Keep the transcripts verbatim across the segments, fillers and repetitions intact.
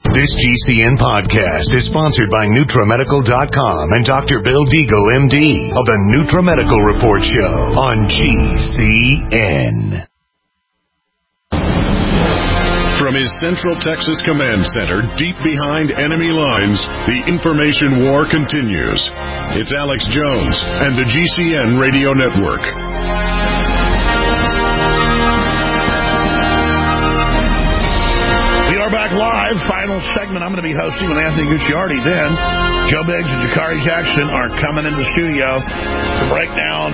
This G C N podcast is sponsored by NutraMedical dot com and Doctor Bill Deagle, M D, of the NutraMedical Report Show on G C N. From his Central Texas Command Center, deep behind enemy lines, the information war continues. It's Alex Jones and the G C N Radio Network. We are back live. Final segment I'm going to be hosting with Anthony Gucciardi. Then Joe Biggs and Jakari Jackson are coming into the studio to break down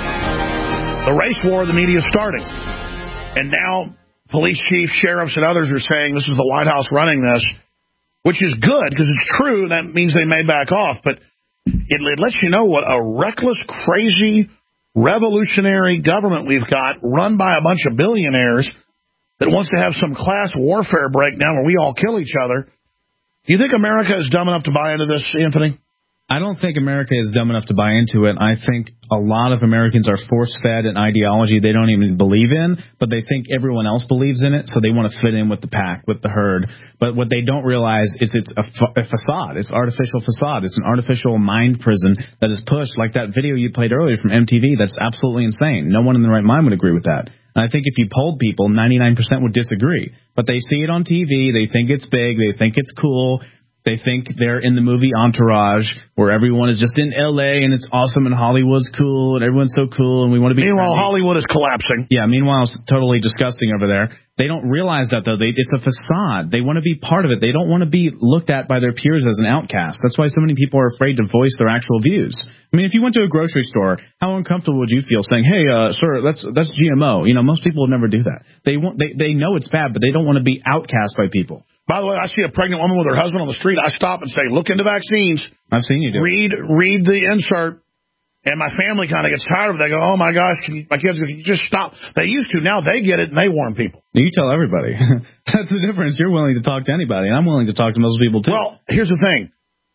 the race war the media is starting. And now police chiefs, sheriffs, and others are saying this is the White House running this, which is good because it's true. That means they may back off. But it, it lets you know what a reckless, crazy, revolutionary government we've got run by a bunch of billionaires that wants to have some class warfare breakdown where we all kill each other. Do you think America is dumb enough to buy into this, Anthony? I don't think America is dumb enough to buy into it. I think a lot of Americans are force-fed an ideology they don't even believe in, but they think everyone else believes in it, so they want to fit in with the pack, with the herd. But what they don't realize is it's a, fa- a facade. It's artificial facade. It's an artificial mind prison that is pushed, like that video you played earlier from M T V. That's absolutely insane. No one in their right mind would agree with that. And I think if you polled people, ninety-nine percent would disagree. But they see it on T V. They think it's big. They think it's cool. They think they're in the movie Entourage, where everyone is just in L A and it's awesome and Hollywood's cool and everyone's so cool and we want to be. Meanwhile, friendly. Hollywood is collapsing. Yeah, meanwhile, it's totally disgusting over there. They don't realize that, though. They, it's a facade. They want to be part of it. They don't want to be looked at by their peers as an outcast. That's why so many people are afraid to voice their actual views. I mean, if you went to a grocery store, how uncomfortable would you feel saying, hey, uh, sir, that's that's G M O? You know, most people would never do that. They want, they, they know it's bad, but they don't want to be outcast by people. By the way, I see a pregnant woman with her husband on the street. I stop and say, look into vaccines. I've seen you do Read, read the insert. And my family kind of gets tired of it. They go, oh, my gosh, can you, my kids, can you just stop. They used to. Now they get it, and they warn people. You tell everybody. That's the difference. You're willing to talk to anybody, and I'm willing to talk to most people, too. Well, here's the thing.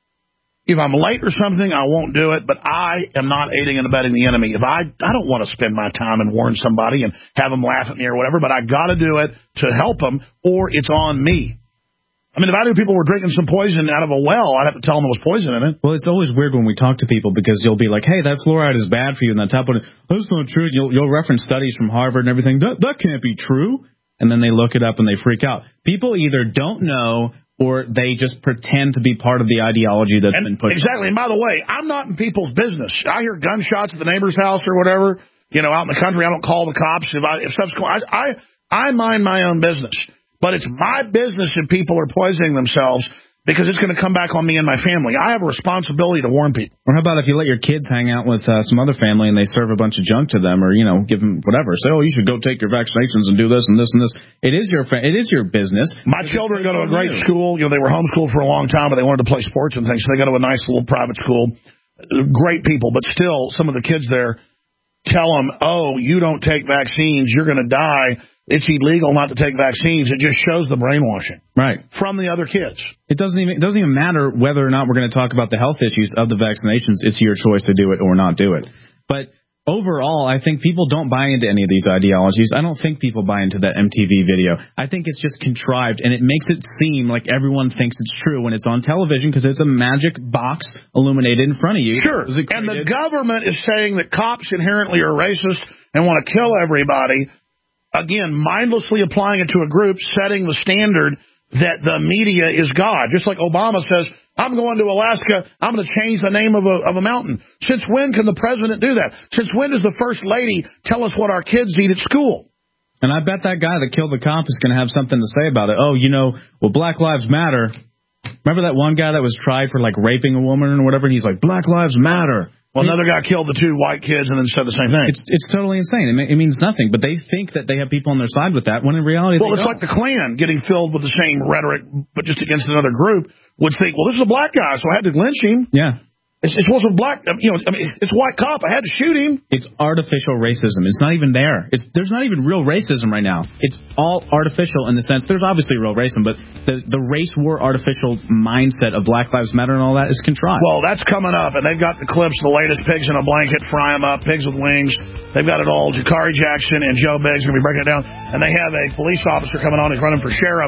If I'm late or something, I won't do it, but I am not aiding and abetting the enemy. If I I don't want to spend my time and warn somebody and have them laugh at me or whatever, but I got to do it to help them, or it's on me. I mean, if I knew people were drinking some poison out of a well, I'd have to tell them there was poison in it. Well, it's always weird when we talk to people because you'll be like, hey, that fluoride is bad for you, and that top one, that's not true. You'll, you'll reference studies from Harvard and everything. That, that can't be true. And then they look it up and they freak out. People either don't know or they just pretend to be part of the ideology that's and been pushed. Exactly. And by the way, I'm not in people's business. I hear gunshots at the neighbor's house or whatever, you know, out in the country. I don't call the cops. If, I, if stuff's going on, I, I, I mind my own business. But it's my business if people are poisoning themselves because it's going to come back on me and my family. I have a responsibility to warn people. Or how about if you let your kids hang out with uh, some other family and they serve a bunch of junk to them or, you know, give them whatever. Say, oh, you should go take your vaccinations and do this and this and this. It is your fa- it is your business. My children go to a great school. You know, they were homeschooled for a long time, but they wanted to play sports and things. So they go to a nice little private school. Great people, but still some of the kids there tell them, oh, you don't take vaccines, you're going to die. It's illegal not to take vaccines. It just shows the brainwashing, right, from the other kids. It doesn't even it doesn't even matter whether or not we're going to talk about the health issues of the vaccinations. It's your choice to do it or not do it. But overall, I think people don't buy into any of these ideologies. I don't think people buy into that M T V video. I think it's just contrived, and it makes it seem like everyone thinks it's true when it's on television because it's a magic box illuminated in front of you. Sure, and the government is saying that cops inherently are racist and want to kill everybody. Again, mindlessly applying it to a group, setting the standard that the media is God. Just like Obama says, I'm going to Alaska, I'm going to change the name of a, of a mountain. Since when can the president do that? Since when does the first lady tell us what our kids eat at school? And I bet that guy that killed the cop is going to have something to say about it. Oh, you know, well, Black Lives Matter. Remember that one guy that was tried for, like, raping a woman or whatever? And he's like, Black Lives Matter. Well, another guy killed the two white kids and then said the same thing. It's it's totally insane. It, it means nothing, but they think that they have people on their side with that, when in reality well, they it's don't. like the Klan getting filled with the same rhetoric, but just against another group, would think, well, this is a black guy, so I had to lynch him. Yeah. It's, it's was a black, you know, I mean, it's a white cop. I had to shoot him. It's artificial racism. It's not even there. It's there's not even real racism right now. It's all artificial in the sense there's obviously real racism, but the the race war artificial mindset of Black Lives Matter and all that is contrived. Well, that's coming up, and they've got the clips, the latest pigs in a blanket, fry them up, pigs with wings. They've got it all. Jakari Jackson and Joe Biggs are going to be breaking it down, and they have a police officer coming on who's running for sheriff.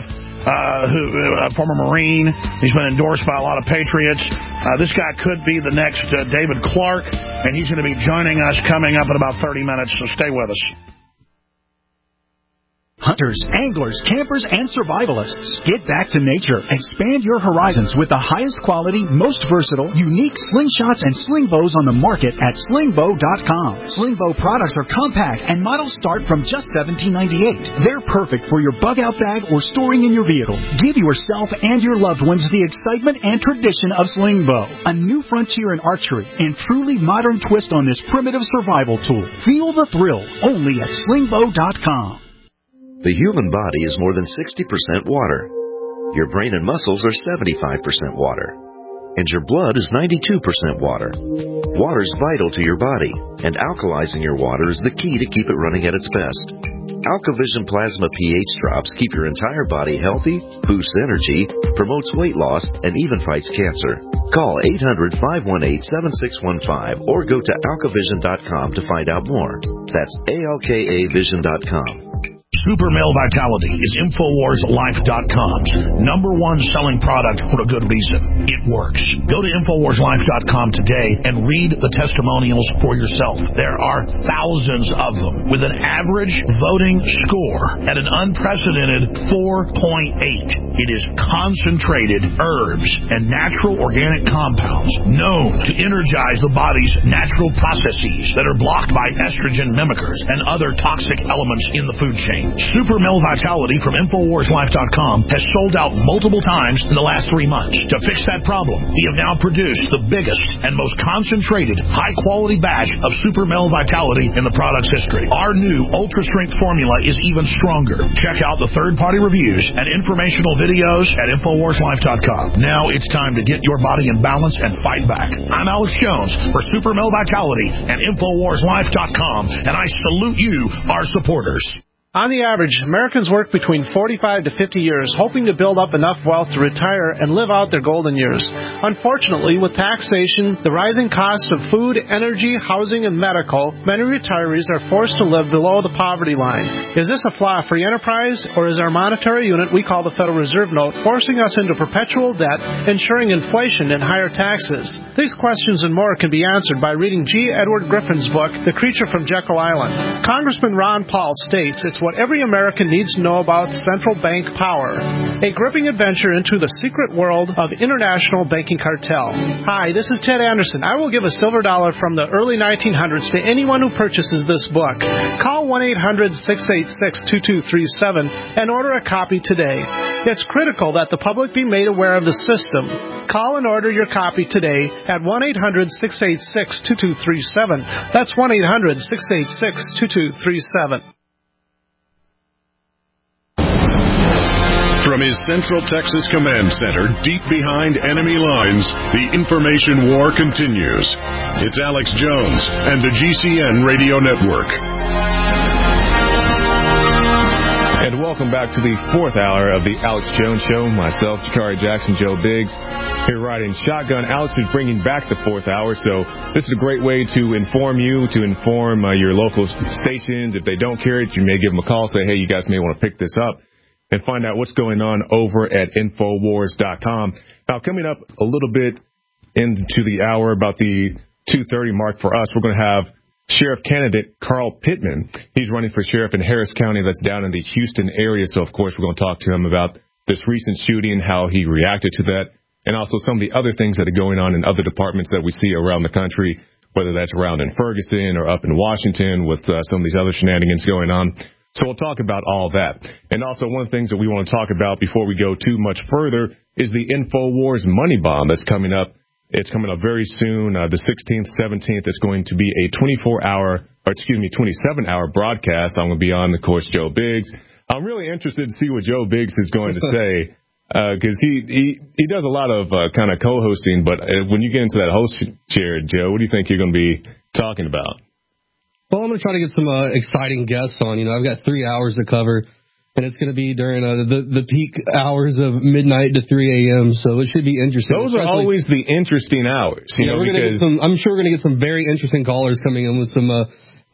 uh, who, a former Marine. He's been endorsed by a lot of patriots. Uh, this guy could be the next uh, David Clark, and he's going to be joining us coming up in about thirty minutes, so stay with us. Hunters, anglers, campers, and survivalists. Get back to nature. Expand your horizons with the highest quality, most versatile, unique slingshots and sling bows on the market at sling bow dot com. Sling bow products are compact and models start from just seventeen ninety-eight. They're perfect for your bug-out bag or storing in your vehicle. Give yourself and your loved ones the excitement and tradition of sling bow, a new frontier in archery and truly modern twist on this primitive survival tool. Feel the thrill only at sling bow dot com. The human body is more than sixty percent water. Your brain and muscles are seventy-five percent water. And your blood is ninety-two percent water. Water is vital to your body, and alkalizing your water is the key to keep it running at its best. AlkaVision Plasma pH drops keep your entire body healthy, boosts energy, promotes weight loss, and even fights cancer. Call eight hundred, five one eight, seven six one five or go to alkavision dot com to find out more. That's A L K A vision dot com. Super Male Vitality is Infowars Life dot com's number one selling product for a good reason. It works. Go to Infowars Life dot com today and read the testimonials for yourself. There are thousands of them with an average voting score at an unprecedented four point eight. It is concentrated herbs and natural organic compounds known to energize the body's natural processes that are blocked by estrogen mimickers and other toxic elements in the food chain. Super Male Vitality from Infowars Life dot com has sold out multiple times in the last three months. To fix that problem, we have now produced the biggest and most concentrated, high-quality batch of Super Male Vitality in the product's history. Our new ultra-strength formula is even stronger. Check out the third-party reviews and informational videos at Infowars Life dot com. Now it's time to get your body in balance and fight back. I'm Alex Jones for Super Male Vitality and Infowars Life dot com, and I salute you, our supporters. On the average, Americans work between forty-five to fifty years, hoping to build up enough wealth to retire and live out their golden years. Unfortunately, with taxation, the rising cost of food, energy, housing, and medical, many retirees are forced to live below the poverty line. Is this a flaw free enterprise, or is our monetary unit we call the Federal Reserve Note forcing us into perpetual debt, ensuring inflation and higher taxes? These questions and more can be answered by reading G. Edward Griffin's book, The Creature from Jekyll Island. Congressman Ron Paul states it's what every American needs to know about central bank power. A gripping adventure into the secret world of international banking cartel. Hi, this is Ted Anderson. I will give a silver dollar from the early nineteen hundreds to anyone who purchases this book. Call one eight hundred, six eight six, two two three seven and order a copy today. It's critical that the public be made aware of the system. Call and order your copy today at one eight hundred, six eight six, two two three seven. That's one eight hundred, six eight six, two two three seven. From his Central Texas Command Center, deep behind enemy lines, the information war continues. It's Alex Jones and the G C N Radio Network. And welcome back to the fourth hour of the Alex Jones Show. Myself, Jakari Jackson, Joe Biggs, here riding shotgun. Alex is bringing back the fourth hour, so this is a great way to inform you, to inform uh, your local stations. If they don't carry it, you may give them a call, say, hey, you guys may want to pick this up, and find out what's going on over at Infowars dot com. Now, coming up a little bit into the hour, about the two thirty mark for us, we're going to have Sheriff candidate Carl Pittman. He's running for sheriff in Harris County, that's down in the Houston area. So, of course, we're going to talk to him about this recent shooting, how he reacted to that, and also some of the other things that are going on in other departments that we see around the country, whether that's around in Ferguson or up in Washington with uh, some of these other shenanigans going on. So we'll talk about all that. And also one of the things that we want to talk about before we go too much further is the InfoWars Money Bomb that's coming up. It's coming up very soon, uh, the sixteenth, seventeenth. It's going to be a twenty-four hour, or excuse me, twenty-seven hour broadcast. I'm going to be on, of course, Joe Biggs. I'm really interested to see what Joe Biggs is going to say, because uh, he, he he does a lot of uh, kind of co-hosting. But uh, when you get into that host chair, Joe, what do you think you're going to be talking about? Well, I'm going to try to get some uh, exciting guests on. You know, I've got three hours to cover, and it's going to be during uh, the the peak hours of midnight to three a.m., so it should be interesting. Those are always the interesting hours. You yeah, know, we're going to get some. I'm sure we're going to get some very interesting callers coming in with some uh,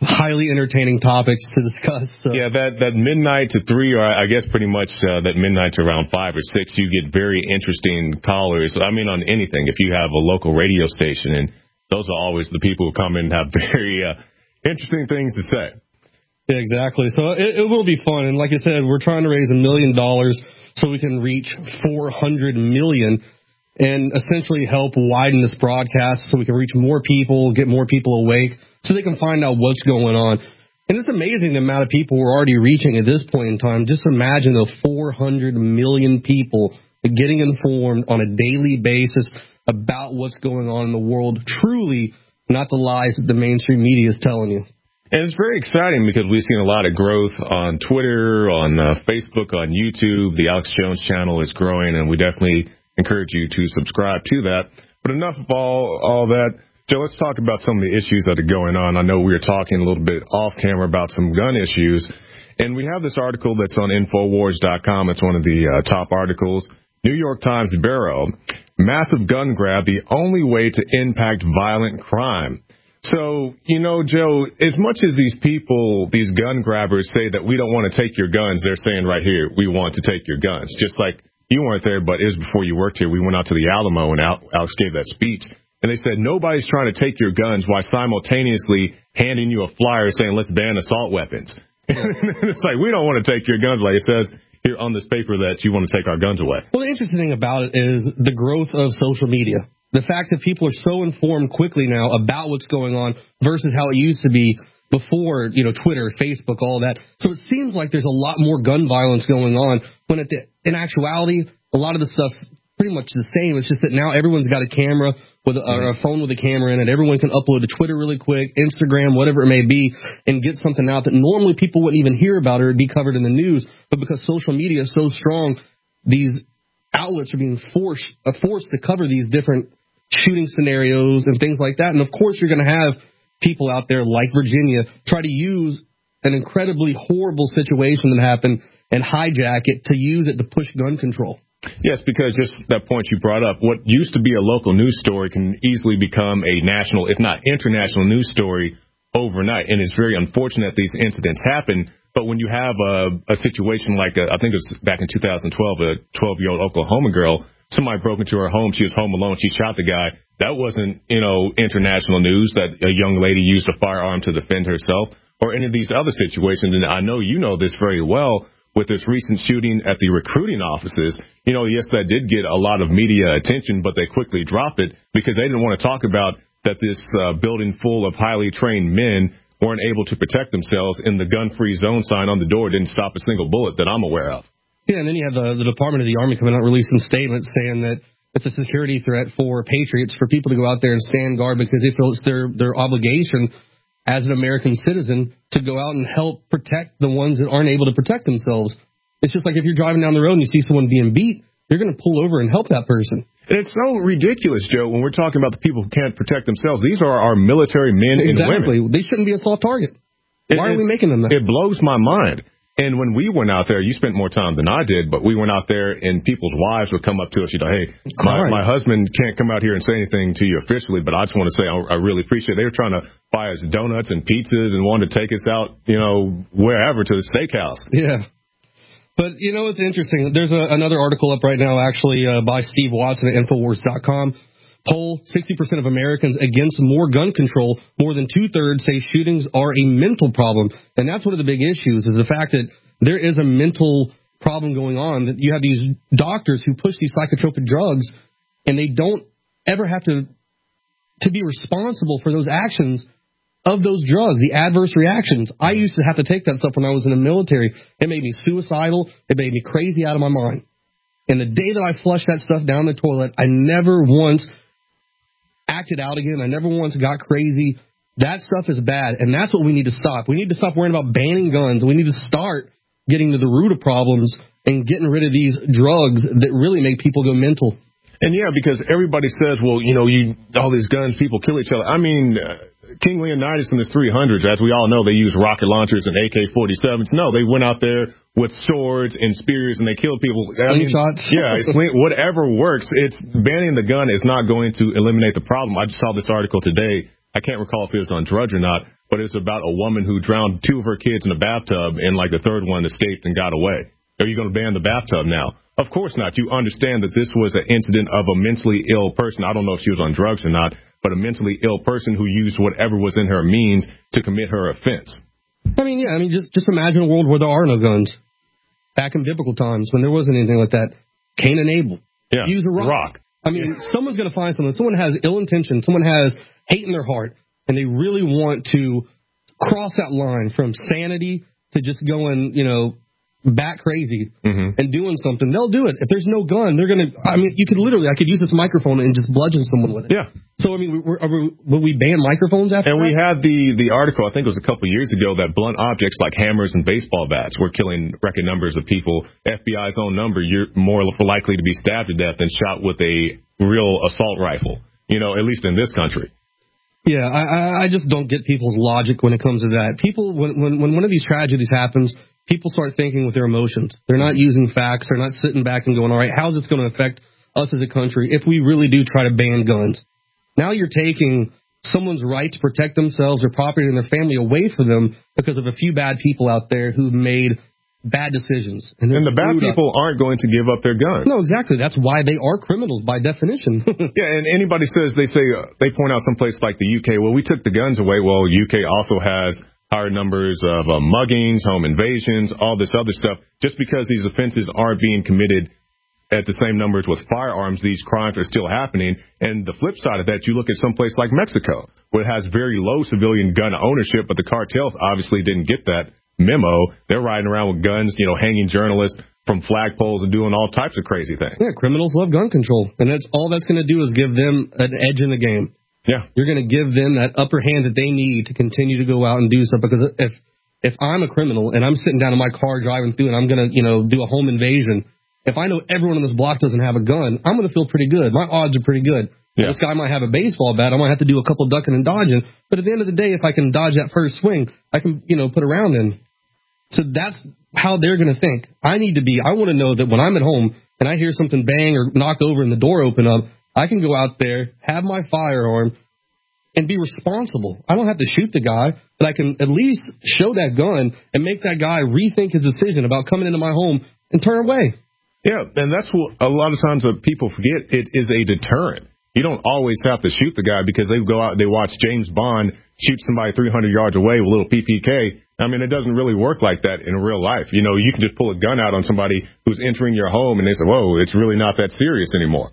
highly entertaining topics to discuss. So. Yeah, that, that midnight to three, or I guess pretty much uh, that midnight to around five or six, you get very interesting callers. I mean, on anything, if you have a local radio station, and those are always the people who come in and have very uh, interesting things to say. Yeah, exactly. So it, it will be fun. And like I said, we're trying to raise a million dollars so we can reach four hundred million and essentially help widen this broadcast so we can reach more people, get more people awake, so they can find out what's going on. And it's amazing the amount of people we're already reaching at this point in time. Just imagine the four hundred million people getting informed on a daily basis about what's going on in the world, truly, not the lies that the mainstream media is telling you. And it's very exciting because we've seen a lot of growth on Twitter, on uh, Facebook, on YouTube. The Alex Jones channel is growing, and we definitely encourage you to subscribe to that. But enough of all, all that. Joe, let's talk about some of the issues that are going on. I know we were talking a little bit off camera about some gun issues, and we have this article that's on Infowars dot com. It's one of the uh, top articles. New York Times Bureau, massive gun grab, the only way to impact violent crime. So, you know, Joe, as much as these people, these gun grabbers say that we don't want to take your guns, they're saying right here, we want to take your guns. Just like you weren't there, but it was before you worked here. We went out to the Alamo and Alex gave that speech. And they said, nobody's trying to take your guns while simultaneously handing you a flyer saying, let's ban assault weapons. It's like, we don't want to take your guns, like it says here on this paper that you want to take our guns away. Well, the interesting thing about it is the growth of social media. The fact that people are so informed quickly now about what's going on versus how it used to be before, you know, Twitter, Facebook, all that. So it seems like there's a lot more gun violence going on when at the, in actuality, a lot of the stuff's pretty much the same. It's just that now everyone's got a camera with a, or a phone with a camera in it. Everyone can upload to Twitter really quick, Instagram, whatever it may be, and get something out that normally people wouldn't even hear about or it'd be covered in the news. But because social media is so strong, these outlets are being forced, uh, forced to cover these different shooting scenarios and things like that. And of course, you're going to have people out there like Virginia try to use an incredibly horrible situation that happened and hijack it to use it to push gun control. Yes, because just that point you brought up, what used to be a local news story can easily become a national, if not international news story overnight. And it's very unfortunate these incidents happen. But when you have a, a situation like, a, I think it was back in two thousand twelve, a twelve-year-old Oklahoma girl, somebody broke into her home. She was home alone. She shot the guy. That wasn't, you know, international news that a young lady used a firearm to defend herself or any of these other situations. And I know you know this very well with this recent shooting at the recruiting offices. You know, yes, that did get a lot of media attention, but they quickly dropped it because they didn't want to talk about that this uh, building full of highly trained men weren't able to protect themselves, and the gun-free zone sign on the door didn't stop a single bullet that I'm aware of. Yeah, and then you have the, the Department of the Army coming out releasing statements saying that it's a security threat for patriots, for people to go out there and stand guard because they feel it's their, their obligation as an American citizen to go out and help protect the ones that aren't able to protect themselves. It's just like if you're driving down the road and you see someone being beat, you're going to pull over and help that person. And it's so ridiculous, Joe, when we're talking about the people who can't protect themselves. These are our military men exactly. and women. They shouldn't be a soft target. It, Why are we making them that? It blows my mind. And when we went out there, you spent more time than I did, but we went out there and people's wives would come up to us. You'd like, hey, my, my husband can't come out here and say anything to you officially, but I just want to say I, I really appreciate it. They were trying to buy us donuts and pizzas and wanted to take us out, you know, wherever to the steakhouse. Yeah. But, you know, it's interesting. There's a, another article up right now, actually, uh, by Steve Watson at Infowars dot com. Poll, sixty percent of Americans against more gun control. More than two-thirds say shootings are a mental problem. And that's one of the big issues, is the fact that there is a mental problem going on, that you have these doctors who push these psychotropic drugs, and they don't ever have to to be responsible for those actions of those drugs, the adverse reactions. I used to have to take that stuff when I was in the military. It made me suicidal. It made me crazy out of my mind. And the day that I flushed that stuff down the toilet, I never once acted out again. I never once got crazy. That stuff is bad, and that's what we need to stop. We need to stop worrying about banning guns. We need to start getting to the root of problems and getting rid of these drugs that really make people go mental. And yeah, because everybody says, well, you know, you all these guns, people kill each other. I mean, uh, King Leonidas and his three hundreds, as we all know, they use rocket launchers and A K forty-sevens. No, they went out there with swords and spears and they killed people. I mean, shots. Yeah, it's, whatever works. It's banning the gun is not going to eliminate the problem. I just saw this article today I can't recall if it was on drugs or not, but it's about a woman who drowned two of her kids in a bathtub, and like the third one escaped and got away. Are you going to ban the bathtub now? Of course not. You understand that this was an incident of a mentally ill person. I don't know if she was on drugs or not, but a mentally ill person who used whatever was in her means to commit her offense. I mean, yeah, I mean, just just imagine a world where there are no guns. Back in biblical times, when there wasn't anything like that, Cain and Abel. Yeah, use a rock. rock. I mean, yeah. Someone's going to find someone. Someone has ill intention. Someone has hate in their heart, and they really want to cross that line from sanity to just going, you know, bat crazy mm-hmm. and doing something. They'll do it. If there's no gun, they're going to, I mean, you could literally, I could use this microphone and just bludgeon someone with it. Yeah. So, I mean, we're, are we, will we ban microphones after and that? we had the, the article, I think it was a couple of years ago, that blunt objects like hammers and baseball bats were killing record numbers of people. F B I's own number, you're more likely to be stabbed to death than shot with a real assault rifle, you know, at least in this country. Yeah, I, I just don't get people's logic when it comes to that. People, when, when, when one of these tragedies happens, people start thinking with their emotions. They're not using facts. They're not sitting back and going, all right, how's this going to affect us as a country if we really do try to ban guns? Now you're taking someone's right to protect themselves, their property, and their family away from them because of a few bad people out there who've made bad decisions. And, and the bad people up. aren't going to give up their guns. No, exactly. That's why they are criminals by definition. Yeah, and anybody says, they say, uh, they point out someplace like the U K, well, we took the guns away. Well, U K also has higher numbers of uh, muggings, home invasions, all this other stuff. Just because these offenses aren't being committed at the same numbers with firearms, these crimes are still happening. And the flip side of that, you look at someplace like Mexico, where it has very low civilian gun ownership, but the cartels obviously didn't get that memo. They're riding around with guns, you know, hanging journalists from flagpoles and doing all types of crazy things. Yeah, criminals love gun control, and that's all that's going to do is give them an edge in the game. Yeah. You're going to give them that upper hand that they need to continue to go out and do stuff, because if if I'm a criminal and I'm sitting down in my car driving through and I'm going to, you know, do a home invasion, if I know everyone on this block doesn't have a gun, I'm going to feel pretty good. My odds are pretty good. Yeah. This guy might have a baseball bat. I might have to do a couple ducking and dodging, but at the end of the day, if I can dodge that first swing, I can, you know, put a round in. So that's how they're going to think. I need to be, I want to know that when I'm at home and I hear something bang or knock over and the door open up, I can go out there, have my firearm, and be responsible. I don't have to shoot the guy, but I can at least show that gun and make that guy rethink his decision about coming into my home and turn away. Yeah, and that's what a lot of times uh, people forget. It is a deterrent. You don't always have to shoot the guy because they go out and they watch James Bond shoot somebody three hundred yards away with a little P P K. I mean, it doesn't really work like that in real life. You know, you can just pull a gun out on somebody who's entering your home and they say, whoa, it's really not that serious anymore.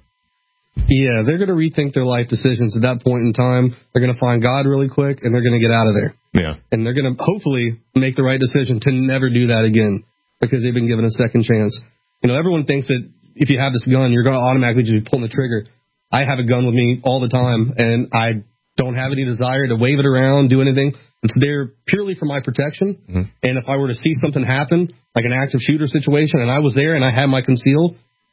Yeah, they're going to rethink their life decisions at that point in time. They're going to find God really quick, and they're going to get out of there. Yeah. And they're going to hopefully make the right decision to never do that again because they've been given a second chance. You know, everyone thinks that if you have this gun, you're going to automatically just be pulling the trigger. I have a gun with me all the time, and I don't have any desire to wave it around, do anything. It's there purely for my protection. Mm-hmm. And if I were to see something happen, like an active shooter situation, and I was there and I had my concealed,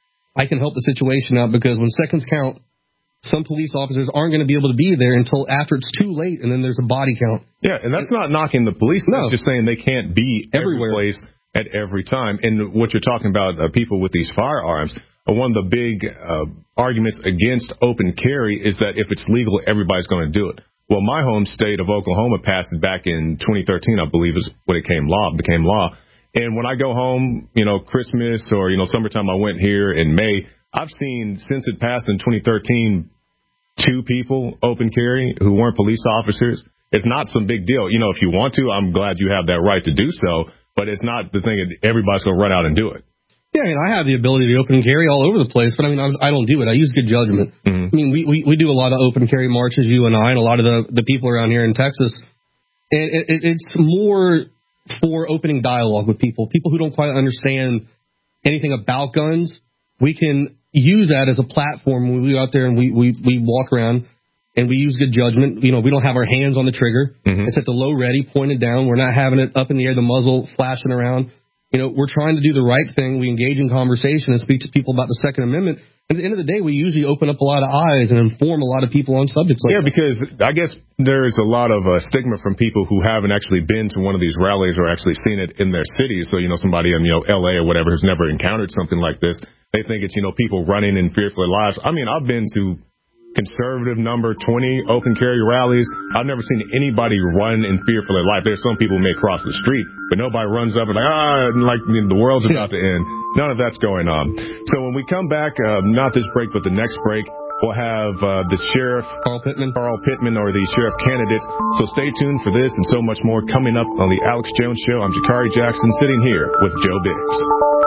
I can help the situation out because when seconds count, some police officers aren't going to be able to be there until after it's too late, and then there's a body count. Yeah, and that's not knocking the police. No. That's just saying they can't be everywhere. Every place at every time. And what you're talking about, uh, people with these firearms, uh, one of the big uh, arguments against open carry is that if it's legal, everybody's going to do it. Well, my home state of Oklahoma passed it back in twenty thirteen, I believe, is when it came law, became law. And when I go home, you know, Christmas or, you know, summertime, I went here in May, I've seen since it passed in twenty thirteen, two people open carry who weren't police officers. It's not some big deal. You know, if you want to, I'm glad you have that right to do so, but it's not the thing that everybody's going to run out and do it. Yeah, I mean, I have the ability to open carry all over the place, but I mean, I don't do it. I use good judgment. Mm-hmm. I mean, we, we, we do a lot of open carry marches, you and I, and a lot of the, the people around here in Texas. And it, it, it's more for opening dialogue with people, people who don't quite understand anything about guns. We can use that as a platform when we go out there and we, we, we walk around and we use good judgment. You know, we don't have our hands on the trigger. Mm-hmm. It's at the low ready, pointed down. We're not having it up in the air, the muzzle flashing around. You know, we're trying to do the right thing. We engage in conversation and speak to people about the Second Amendment. And at the end of the day, we usually open up a lot of eyes and inform a lot of people on subjects like yeah, that. because I guess there is a lot of uh, stigma from people who haven't actually been to one of these rallies or actually seen it in their cities. So, you know, somebody in, you know, L A or whatever who's never encountered something like this, they think it's, you know, people running in fear for their lives. I mean, I've been to conservative number twenty open carry rallies. I've never seen anybody run in fear for their life. There's some people who may cross the street, but nobody runs up and like, ah, like you know, the world's about to end. None of that's going on. So when we come back, uh, not this break, but the next break, we'll have uh, the sheriff, Carl Pittman, Carl Pittman, or the sheriff candidates. So stay tuned for this and so much more coming up on the Alex Jones Show. I'm Jakari Jackson, sitting here with Joe Biggs.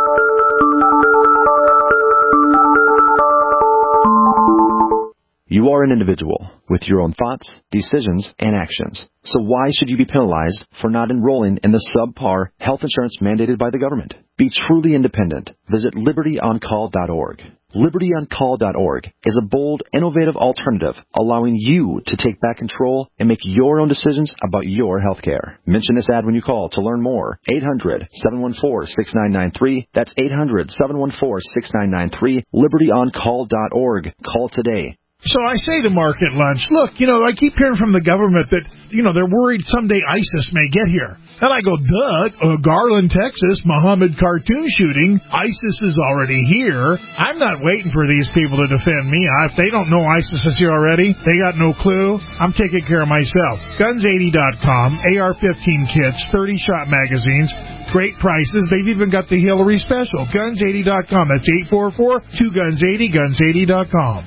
You are an individual with your own thoughts, decisions, and actions. So why should you be penalized for not enrolling in the subpar health insurance mandated by the government? Be truly independent. Visit liberty on call dot org. liberty on call dot org is a bold, innovative alternative allowing you to take back control and make your own decisions about your health care. Mention this ad when you call to learn more. eight hundred, seven one four, six nine nine three. That's eight hundred, seven one four, six nine nine three. liberty on call dot org. Call today. So I say to Mark at lunch, look, you know, I keep hearing from the government that, you know, they're worried someday ISIS may get here. And I go, duh, uh, Garland, Texas, Muhammad cartoon shooting, ISIS is already here. I'm not waiting for these people to defend me. If they don't know ISIS is here already, they got no clue. I'm taking care of myself. guns eighty dot com, A R fifteen kits, thirty-shot magazines, great prices. They've even got the Hillary special. guns eighty dot com. That's eight four four, two guns eighty, guns eighty dot com.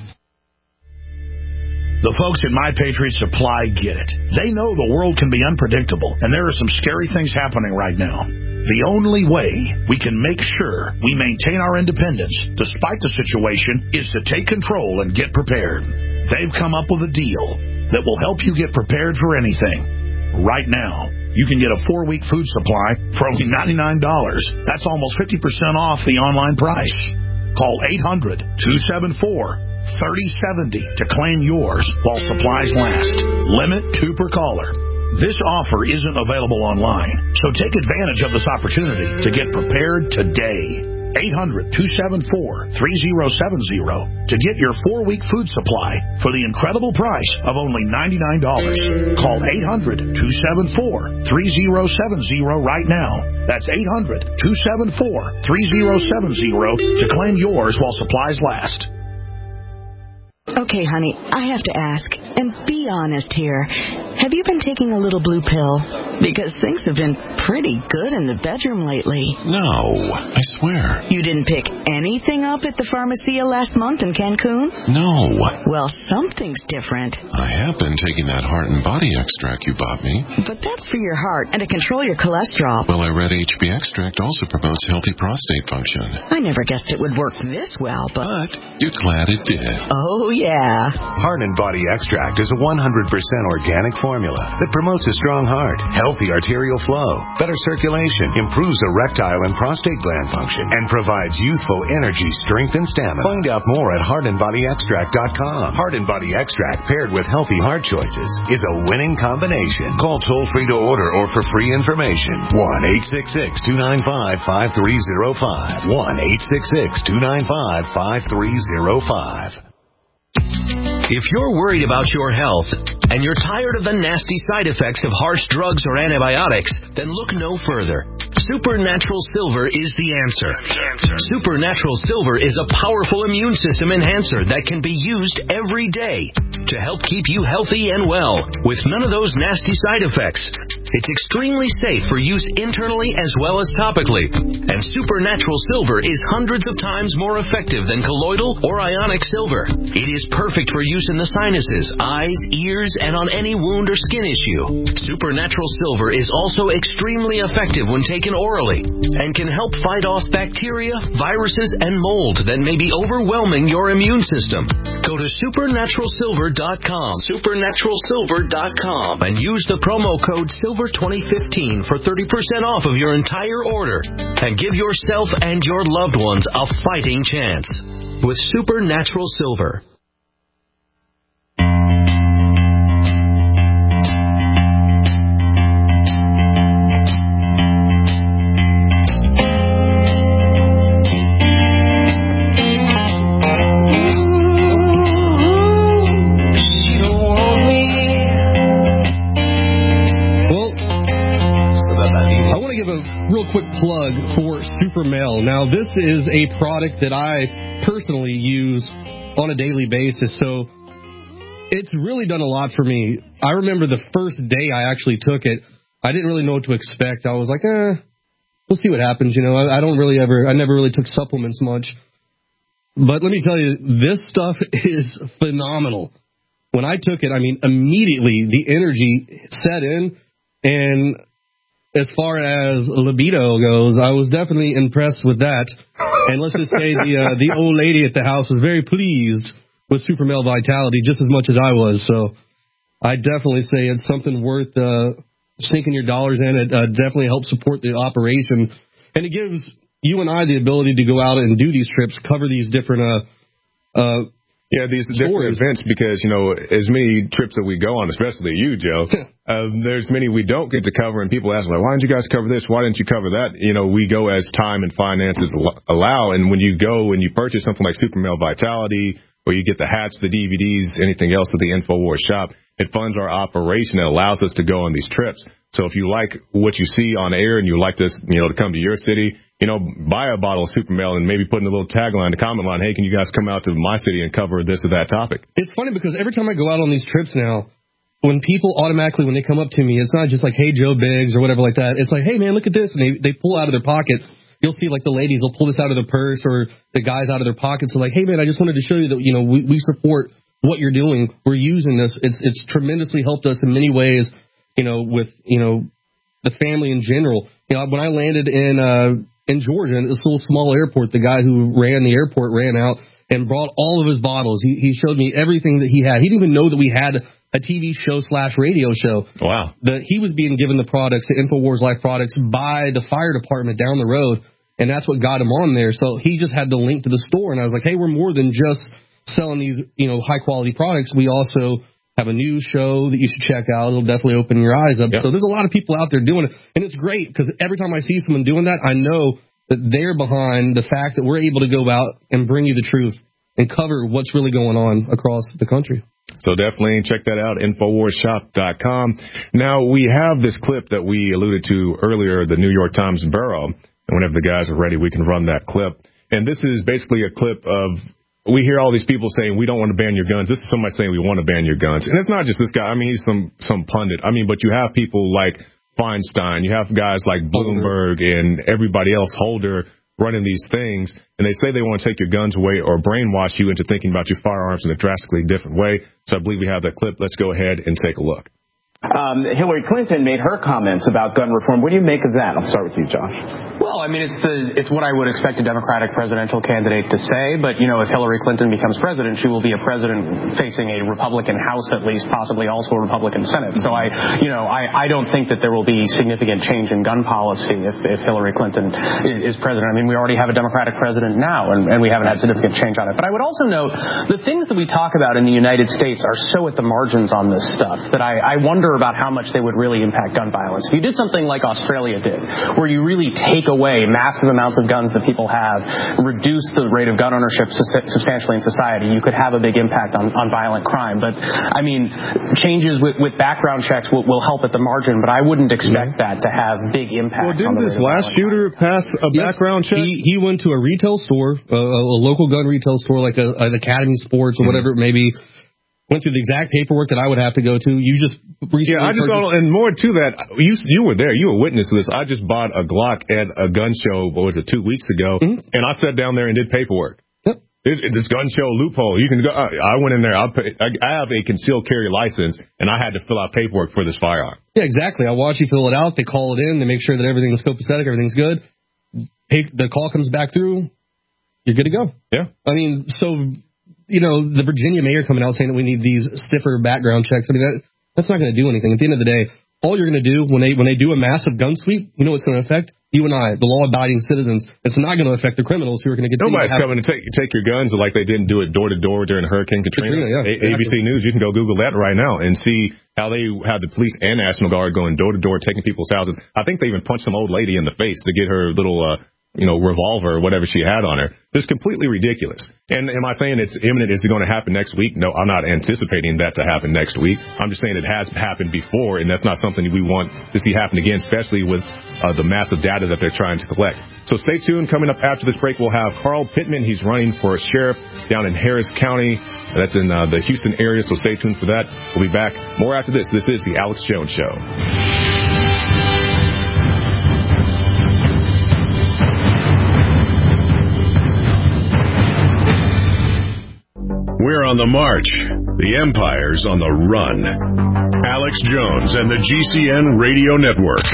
The folks at My Patriot Supply get it. They know the world can be unpredictable, and there are some scary things happening right now. The only way we can make sure we maintain our independence, despite the situation, is to take control and get prepared. They've come up with a deal that will help you get prepared for anything. Right now, you can get a four-week food supply for only ninety-nine dollars. That's almost fifty percent off the online price. Call eight hundred, two seven four, thirty seventy to claim yours while supplies last. Limit two per caller. This offer isn't available online, so take advantage of this opportunity to get prepared today. eight hundred, two seven four, three zero seven zero to get your four-week food supply for the incredible price of only ninety-nine dollars. Call eight hundred, two seven four, three zero seven zero right now. That's eight hundred, two seven four, three zero seven zero to claim yours while supplies last. Okay, honey, I have to ask, and be honest here. Have you been taking a little blue pill? Because things have been pretty good in the bedroom lately. No, I swear. You didn't pick anything up at the Pharmacia last month in Cancun? No. Well, something's different. I have been taking that heart and body extract you bought me. But that's for your heart and to control your cholesterol. Well, I read H B extract also promotes healthy prostate function. I never guessed it would work this well, but... But you're glad it did. Oh, yeah. Heart and Body Extract is a one hundred percent organic formula that promotes a strong heart, healthy arterial flow, better circulation, improves erectile and prostate gland function, and provides youthful energy, strength, and stamina. Find out more at heart and body extract dot com. Heart and Body Extract paired with healthy heart choices is a winning combination. Call toll-free to order or for free information. one eight six six, two nine five, five three zero five. one eight six six, two nine five, five three zero five. If you're worried about your health and you're tired of the nasty side effects of harsh drugs or antibiotics, then look no further. Supernatural Silver is the answer. Supernatural Silver is a powerful immune system enhancer that can be used every day to help keep you healthy and well with none of those nasty side effects. It's extremely safe for use internally as well as topically. And Supernatural Silver is hundreds of times more effective than colloidal or ionic silver. It is perfect for use in the sinuses, eyes, ears, and on any wound or skin issue. Supernatural Silver is also extremely effective when taken orally and can help fight off bacteria, viruses, and mold that may be overwhelming your immune system. Go to supernatural silver dot com, supernatural silver dot com, and use the promo code silver twenty fifteen for thirty percent off of your entire order and give yourself and your loved ones a fighting chance with Supernatural Silver. Quick plug for Super Male. Now, this is a product that I personally use on a daily basis. So It's really done a lot for me. I remember the first day I actually took it, I didn't really know what to expect. I was like, eh, we'll see what happens. You know, I, I don't really ever, I never really took supplements much. But let me tell you, this stuff is phenomenal. When I took it, I mean, immediately the energy set in. And as far as libido goes, I was definitely impressed with that. And let's just say the uh, the old lady at the house was very pleased with Super Male Vitality just as much as I was. So I definitely say it's something worth uh, sinking your dollars in. It uh, definitely helps support the operation. And it gives you and I the ability to go out and do these trips, cover these different uh, uh, Yeah, these different events, because, you know, as many trips that we go on, especially you, Joe, uh, there's many we don't get to cover, and people ask, like, why didn't you guys cover this? Why didn't you cover that? You know, we go as time and finances allow, and when you go and you purchase something like Super Male Vitality, or you get the hats, the D V Ds, anything else at the InfoWars shop, it funds our operation and allows us to go on these trips. So if you like what you see on air and you like this, you know, to come to your city, you know, buy a bottle of Super Male and maybe put in a little tagline, the comment line, hey, can you guys come out to my city and cover this or that topic? It's funny because every time I go out on these trips now, when people automatically, when they come up to me, it's not just like, hey, Joe Biggs or whatever like that. It's like, hey, man, look at this. And they, they pull out of their pocket. You'll see like the ladies will pull this out of their purse, or the guys out of their pockets. And like, hey, man, I just wanted to show you that, you know, we, we support what you're doing. We're using this. It's, it's tremendously helped us in many ways, you know, with, you know, the family in general. You know, when I landed in, uh, in Georgia, in this little small airport, the guy who ran the airport ran out and brought all of his bottles. He, he showed me everything that he had. He didn't even know that we had a T V show slash radio show. Wow. That he was being given the products, the InfoWars Life products, by the fire department down the road, and that's what got him on there. So he just had the link to the store, and I was like, hey, we're more than just selling these, you know, high quality products. We also have a news show that you should check out. It'll definitely open your eyes up. Yep. So there's a lot of people out there doing it, and it's great because every time I see someone doing that, I know that they're behind the fact that we're able to go out and bring you the truth and cover what's really going on across the country. So definitely check that out, Infowars Shop dot com. Now, we have this clip that we alluded to earlier, the New York Times Bureau, and whenever the guys are ready, we can run that clip. And this is basically a clip of, we hear all these people saying, we don't want to ban your guns. This is somebody saying we want to ban your guns. And it's not just this guy. I mean, he's some, some pundit. I mean, but you have people like Feinstein. You have guys like Bloomberg and everybody else, Holder, running these things. And they say they want to take your guns away or brainwash you into thinking about your firearms in a drastically different way. So I believe we have that clip. Let's go ahead and take a look. Um, Hillary Clinton made her comments about gun reform. What do you make of that? I'll start with you, Josh. Well, I mean, it's the it's what I would expect a Democratic presidential candidate to say. But, you know, if Hillary Clinton becomes president, she will be a president facing a Republican House, at least, possibly also a Republican Senate. So I, you know, I, I don't think that there will be significant change in gun policy if, if Hillary Clinton is president. I mean, we already have a Democratic president now, and, and we haven't had significant change on it. But I would also note the things that we talk about in the United States are so at the margins on this stuff that I, I wonder about how much they would really impact gun violence. If you did something like Australia did, where you really take away massive amounts of guns that people have, reduce the rate of gun ownership substantially in society, you could have a big impact on, on violent crime. But, I mean, changes with, with background checks will, will help at the margin, but I wouldn't expect that to have big impacts. Well, didn't on the this last shooter pass a yes, background check? He, he went to a retail store, a, a local gun retail store like a, an Academy Sports or mm-hmm. whatever it may be. Went through the exact paperwork that I would have to go to. You just recently yeah, I just don't, and more to that. You you were there. You were witness to this. I just bought a Glock at a gun show. What was it, two weeks ago? Mm-hmm. And I sat down there and did paperwork. Yep. This, this gun show loophole. You can go. I, I went in there. I, pay, I I have a concealed carry license, and I had to fill out paperwork for this firearm. Yeah, exactly. I watch you fill it out. They call it in. They make sure that everything's copacetic, everything's good. The call comes back through. You're good to go. Yeah. I mean, so. You know, the Virginia mayor coming out saying that we need these stiffer background checks. I mean, that, that's not going to do anything. At the end of the day, all you're going to do when they when they do a massive gun sweep, you know what's going to affect? You and I, the law-abiding citizens. It's not going to affect the criminals who are going to get... Nobody's coming to take take your guns like they didn't do it door-to-door during Hurricane Katrina. Katrina yeah, a- exactly. A B C News, you can go Google that right now and see how they had the police and National Guard going door-to-door, taking people's houses. I think they even punched some old lady in the face to get her little... uh you know, revolver or whatever she had on her. It's completely ridiculous. And am I saying it's imminent? Is it going to happen next week? No, I'm not anticipating that to happen next week. I'm just saying it has happened before, and that's not something we want to see happen again, especially with uh, the massive data that they're trying to collect. So stay tuned. Coming up after this break, we'll have Carl Pittman. He's running for sheriff down in Harris County. That's in uh, the Houston area, so stay tuned for that. We'll be back more after this. This is the Alex Jones Show. We're on the march. The empire's on the run. Alex Jones and the G C N Radio Network.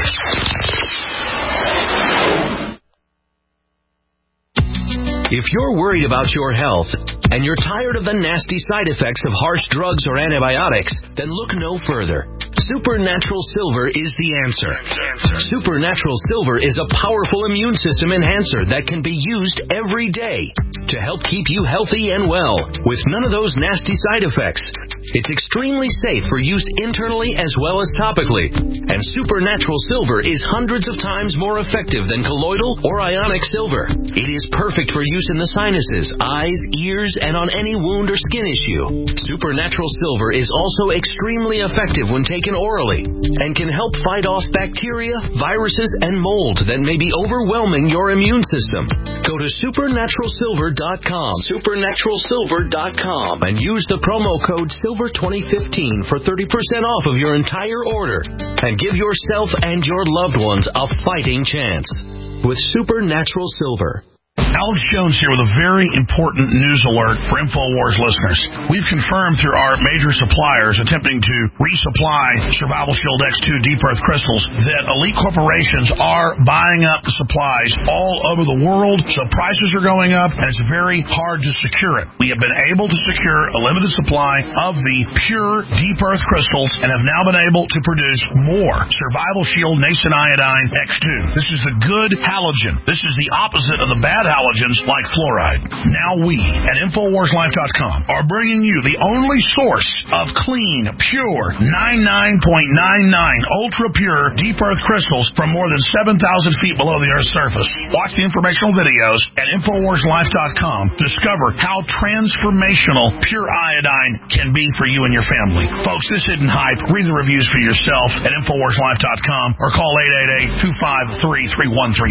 If you're worried about your health and you're tired of the nasty side effects of harsh drugs or antibiotics, then look no further. Supernatural Silver is the answer. Supernatural Silver is a powerful immune system enhancer that can be used every day to help keep you healthy and well with none of those nasty side effects. It's extremely safe for use internally as well as topically. And Supernatural Silver is hundreds of times more effective than colloidal or ionic silver. It is perfect for use in the sinuses, eyes, ears, and on any wound or skin issue. Supernatural Silver is also extremely effective when taken orally and can help fight off bacteria, viruses, and mold that may be overwhelming your immune system. Go to supernatural silver dot com, supernatural silver dot com, and use the promo code silver twenty fifteen for thirty percent off of your entire order and give yourself and your loved ones a fighting chance with Supernatural Silver. Alex Jones here with a very important news alert for InfoWars listeners. We've confirmed through our major suppliers attempting to resupply Survival Shield X two Deep Earth Crystals that elite corporations are buying up the supplies all over the world, so prices are going up, and it's very hard to secure it. We have been able to secure a limited supply of the pure Deep Earth Crystals and have now been able to produce more Survival Shield Nascent Iodine X two. This is the good halogen. This is the opposite of the bad halogen. Like fluoride. Now we at Infowars Life dot com are bringing you the only source of clean, pure, ninety-nine point nine nine ultra pure deep earth crystals from more than seven thousand feet below the Earth's surface. Watch the informational videos at Infowars Life dot com. Discover how transformational pure iodine can be for you and your family. Folks, this isn't hype. Read the reviews for yourself at Infowars Life dot com or call eight eight eight, two five three, three one three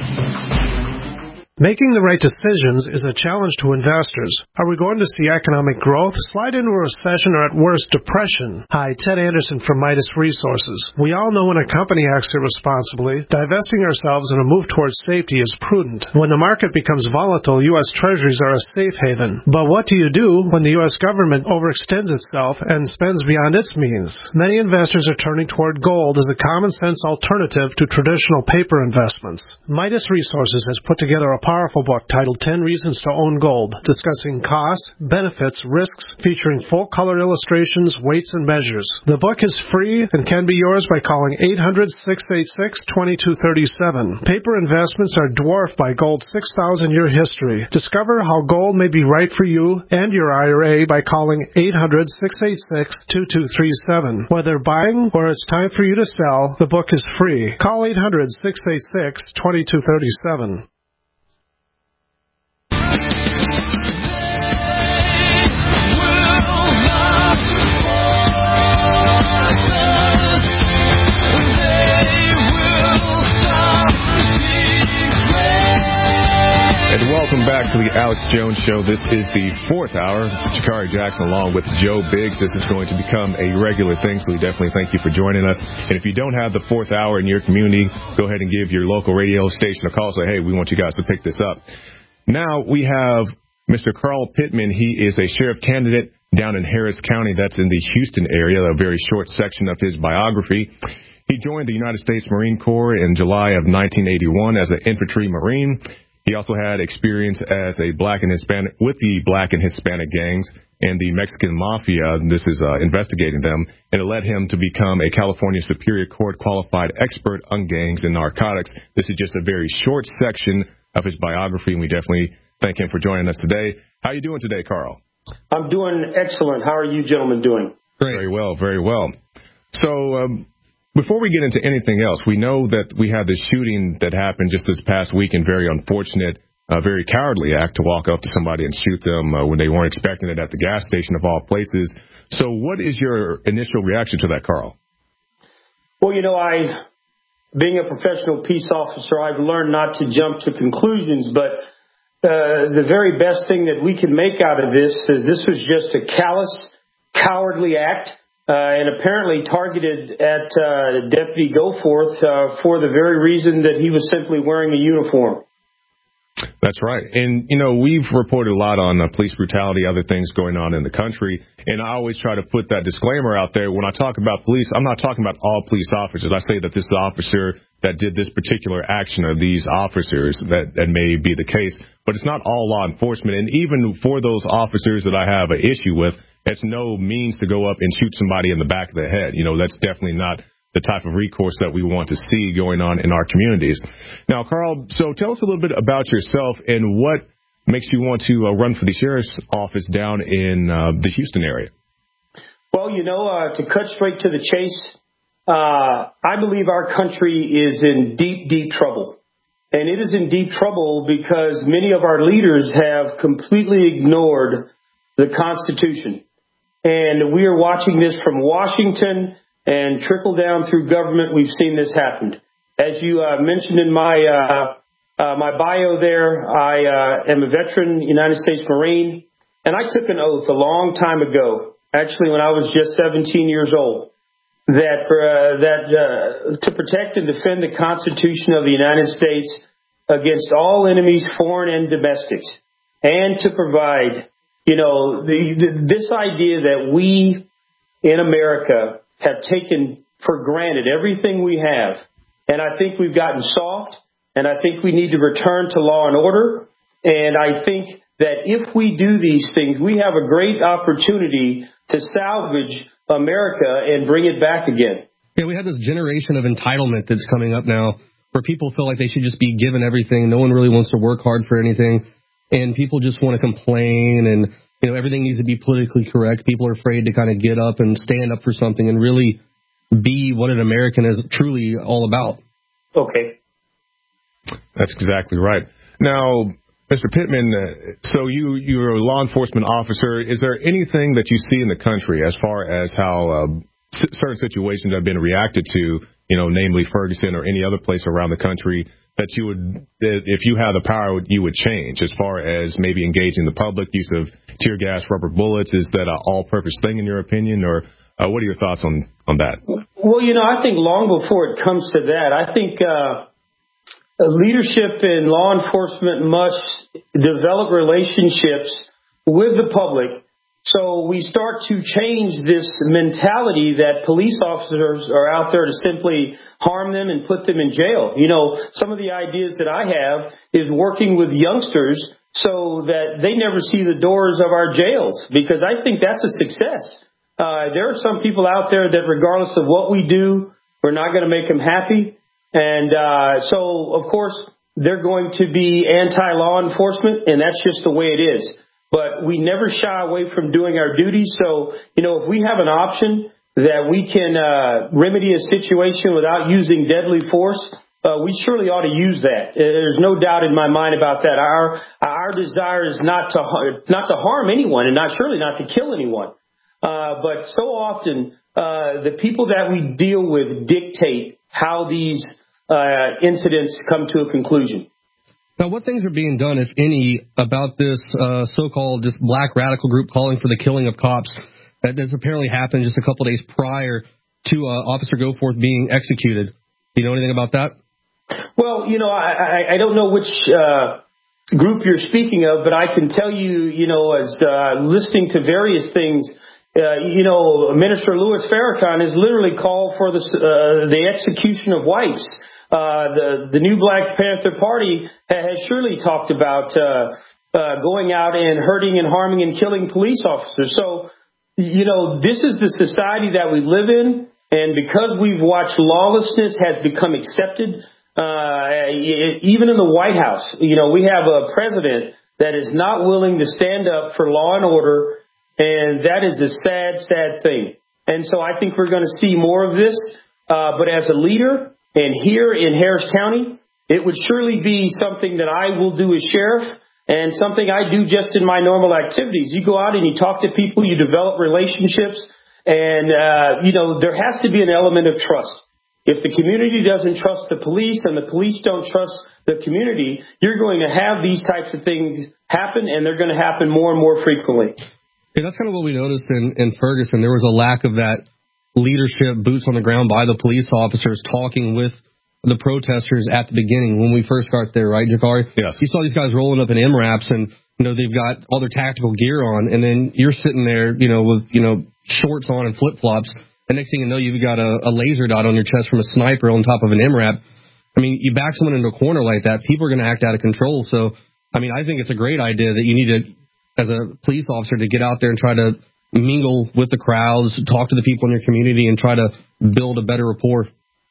nine. Making the right decisions is a challenge to investors. Are we going to see economic growth, slide into a recession, or at worst, depression? Hi, Ted Anderson from Midas Resources. We all know when a company acts irresponsibly, divesting ourselves in a move towards safety is prudent. When the market becomes volatile, U S Treasuries are a safe haven. But what do you do when the U S government overextends itself and spends beyond its means? Many investors are turning toward gold as a common-sense alternative to traditional paper investments. Midas Resources has put together a powerful book titled ten Reasons to Own Gold, discussing costs, benefits, risks, featuring full-color illustrations, weights, and measures. The book is free and can be yours by calling eight hundred, six eight six, two two three seven. Paper investments are dwarfed by gold's six thousand year history. Discover how gold may be right for you and your I R A by calling eight hundred, six eight six, two two three seven. Whether buying or it's time for you to sell, the book is free. Call eight hundred, six eight six, two two three seven. And welcome back to the Alex Jones Show. This is the fourth hour. Sha'Carri Jackson along with Joe Biggs. This is going to become a regular thing, so we definitely thank you for joining us. And if you don't have the fourth hour in your community, go ahead and give your local radio station a call. Say, hey, we want you guys to pick this up. Now we have Mister Carl Pittman. He is a sheriff candidate down in Harris County. That's in the Houston area, a very short section of his biography. He joined the United States Marine Corps in July of nineteen eighty-one as an infantry Marine. He also had experience as a black and Hispanic with the black and Hispanic gangs and the Mexican Mafia. This is uh, investigating them, and it led him to become a California Superior Court qualified expert on gangs and narcotics. This is just a very short section of his biography, and we definitely thank him for joining us today. How are you doing today, Carl? I'm doing excellent. How are you gentlemen doing? Great. Very well, very well. So, um, before we get into anything else, we know that we had this shooting that happened just this past weekend, very unfortunate, a very cowardly act to walk up to somebody and shoot them uh, when they weren't expecting it at the gas station of all places. So what is your initial reaction to that, Carl? Well, you know, I, being a professional peace officer, I've learned not to jump to conclusions, but uh, the very best thing that we can make out of this is this was just a callous, cowardly act, uh, and apparently targeted at uh, Deputy Goforth uh, for the very reason that he was simply wearing a uniform. That's right. And, you know, we've reported a lot on uh, police brutality, other things going on in the country. And I always try to put that disclaimer out there. When I talk about police, I'm not talking about all police officers. I say that this officer that did this particular action or these officers, that, that may be the case. But it's not all law enforcement. And even for those officers that I have an issue with, it's no means to go up and shoot somebody in the back of the head. You know, that's definitely not the type of recourse that we want to see going on in our communities. Now, Carl, so tell us a little bit about yourself and what makes you want to uh, run for the sheriff's office down in uh, the Houston area. Well, you know, uh, to cut straight to the chase, uh, I believe our country is in deep, deep trouble. And it is in deep trouble because many of our leaders have completely ignored the Constitution. And we are watching this from Washington and trickle down through government. We've seen this happen. As you uh, mentioned in my uh, uh, my bio there, I uh, am a veteran United States Marine, and I took an oath a long time ago, actually when I was just seventeen years old, that uh, that uh, to protect and defend the Constitution of the United States against all enemies, foreign and domestics, and to provide, you know, the, the this idea that we in America have taken for granted everything we have. And I think we've gotten soft, and I think we need to return to law and order. And I think that if we do these things, we have a great opportunity to salvage America and bring it back again. Yeah, we have this generation of entitlement that's coming up now where people feel like they should just be given everything. No one really wants to work hard for anything. And people just want to complain, and you know, everything needs to be politically correct. People are afraid to kind of get up and stand up for something and really be what an American is truly all about. Okay. That's exactly right. Now, Mister Pittman, uh, so you, you're a law enforcement officer. Is there anything that you see in the country as far as how uh, c- certain situations have been reacted to, you know, namely Ferguson or any other place around the country, that you would, that if you had the power, you would change as far as maybe engaging the public, use of tear gas, rubber bullets? Is that an all-purpose thing in your opinion, or uh, what are your thoughts on, on that? Well, you know, I think long before it comes to that, I think uh, leadership in law enforcement must develop relationships with the public. So we start to change this mentality that police officers are out there to simply harm them and put them in jail. You know, some of the ideas that I have is working with youngsters so that they never see the doors of our jails, because I think that's a success. Uh, there are some people out there that regardless of what we do, we're not going to make them happy. And uh, so, of course, they're going to be anti-law enforcement, and that's just the way it is. But we never shy away from doing our duties. So, you know, if we have an option that we can uh, remedy a situation without using deadly force, uh, we surely ought to use that. There's no doubt in my mind about that. Our our desire is not to not to harm anyone, and not surely not to kill anyone. Uh, but so often uh, the people that we deal with dictate how these uh, incidents come to a conclusion. Now, what things are being done, if any, about this uh, so-called this black radical group calling for the killing of cops that has apparently happened just a couple days prior to uh, Officer Goforth being executed? Do you know anything about that? Well, you know, I, I, I don't know which uh, group you're speaking of, but I can tell you, you know, as uh, listening to various things, uh, you know, Minister Louis Farrakhan has literally called for the, uh, the execution of whites. Uh, the, the new Black Panther Party has surely talked about uh, uh, going out and hurting and harming and killing police officers. So, you know, this is the society that we live in. And because we've watched lawlessness has become accepted, uh, even in the White House, you know, we have a president that is not willing to stand up for law and order. And that is a sad, sad thing. And so I think we're going to see more of this. Uh, but as a leader, and here in Harris County, it would surely be something that I will do as sheriff and something I do just in my normal activities. You go out and you talk to people, you develop relationships, and, uh, you know, there has to be an element of trust. If the community doesn't trust the police and the police don't trust the community, you're going to have these types of things happen, and they're going to happen more and more frequently. Yeah, that's kind of what we noticed in, in Ferguson. There was a lack of that leadership, boots on the ground by the police officers talking with the protesters at the beginning when we first got there, right, Jakari? Yes. You saw these guys rolling up in M RAPs, and, you know, they've got all their tactical gear on, and then you're sitting there, you know, with, you know, shorts on and flip-flops. The next thing you know, you've got a, a laser dot on your chest from a sniper on top of an M RAP. I mean, you back someone into a corner like that, people are going to act out of control. So, I mean, I think it's a great idea that you need to, as a police officer, to get out there and try to mingle with the crowds, talk to the people in your community, and try to build a better rapport.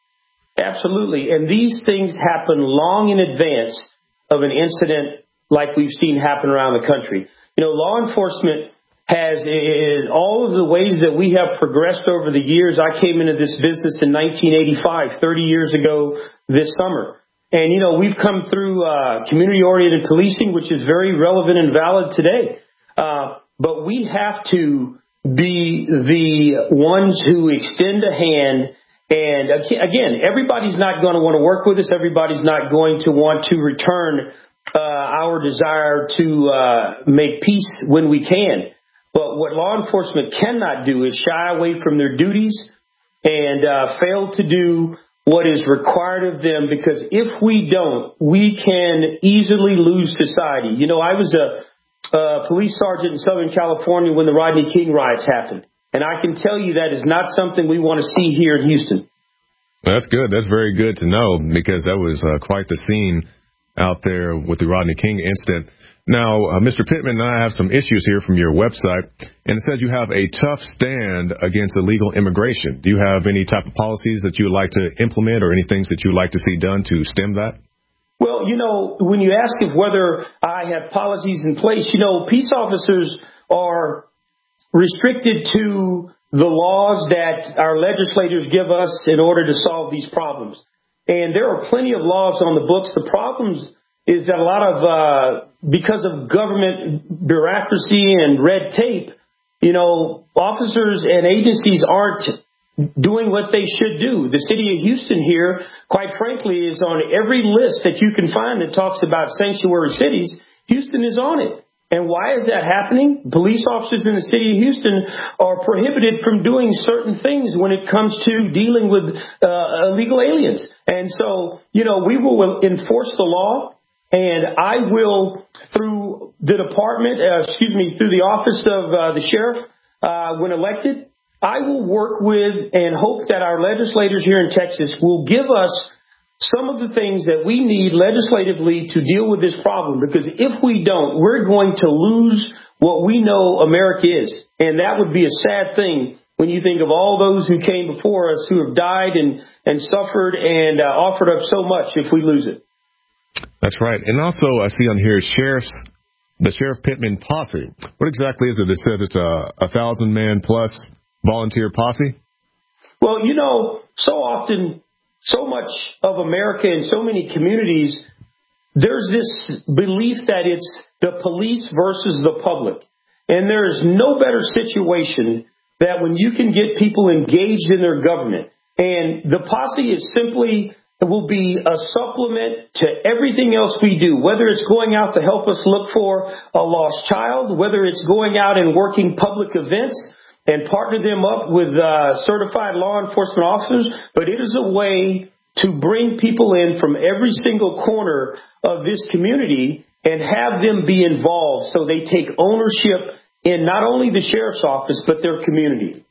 Absolutely. And these things happen long in advance of an incident like we've seen happen around the country. You know, law enforcement has, in all of the ways that we have progressed over the years. I came into this business in nineteen eighty-five, thirty years ago this summer. And, you know, we've come through uh, community-oriented policing, which is very relevant and valid today. Uh, but we have to be the ones who extend a hand. And again, everybody's not going to want to work with us. Everybody's not going to want to return uh, our desire to uh, make peace when we can. But what law enforcement cannot do is shy away from their duties and uh, fail to do what is required of them, because if we don't, we can easily lose society. You know, I was a, a police sergeant in Southern California when the Rodney King riots happened. And I can tell you that is not something we want to see here in Houston. Well, that's good. That's very good to know, because that was uh, quite the scene out there with the Rodney King incident. Now, uh, Mister Pittman, I have some issues here from your website, and it says you have a tough stand against illegal immigration. Do you have any type of policies that you would like to implement, or any things that you would like to see done to stem that? Well, you know, when you ask if whether I have policies in place, you know, peace officers are restricted to the laws that our legislators give us in order to solve these problems. And there are plenty of laws on the books. The problems is that a lot of, uh, because of government bureaucracy and red tape, you know, officers and agencies aren't doing what they should do. The city of Houston here, quite frankly, is on every list that you can find that talks about sanctuary cities. Houston is on it. And why is that happening? Police officers in the city of Houston are prohibited from doing certain things when it comes to dealing with uh, illegal aliens. And so, you know, we will enforce the law, and I will, through the department, uh, excuse me, through the office of uh, the sheriff, uh, when elected, I will work with and hope that our legislators here in Texas will give us some of the things that we need legislatively to deal with this problem, because if we don't, we're going to lose what we know America is. And that would be a sad thing when you think of all those who came before us who have died and, and suffered and uh, offered up so much if we lose it. That's right. And also I see on here Sheriff's, the Sheriff Pittman Posse. What exactly is it? It says it's a, a thousand man plus volunteer posse? Well, you know, so often, so much of America and so many communities, there's this belief that it's the police versus the public. And there is no better situation that when you can get people engaged in their government. And the posse is simply, it will be a supplement to everything else we do, whether it's going out to help us look for a lost child, whether it's going out and working public events and partner them up with uh, certified law enforcement officers. But it is a way to bring people in from every single corner of this community and have them be involved so they take ownership in not only the sheriff's office, but their community.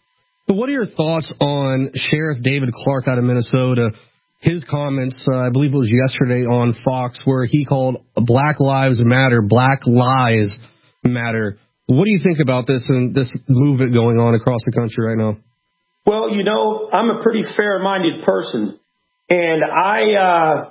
So what are your thoughts on Sheriff David Clark out of Minnesota? His comments, uh, I believe it was yesterday on Fox, where he called Black Lives Matter, Black Lies Matter. What do you think about this and this movement going on across the country right now? Well, you know, I'm a pretty fair-minded person, and I, uh,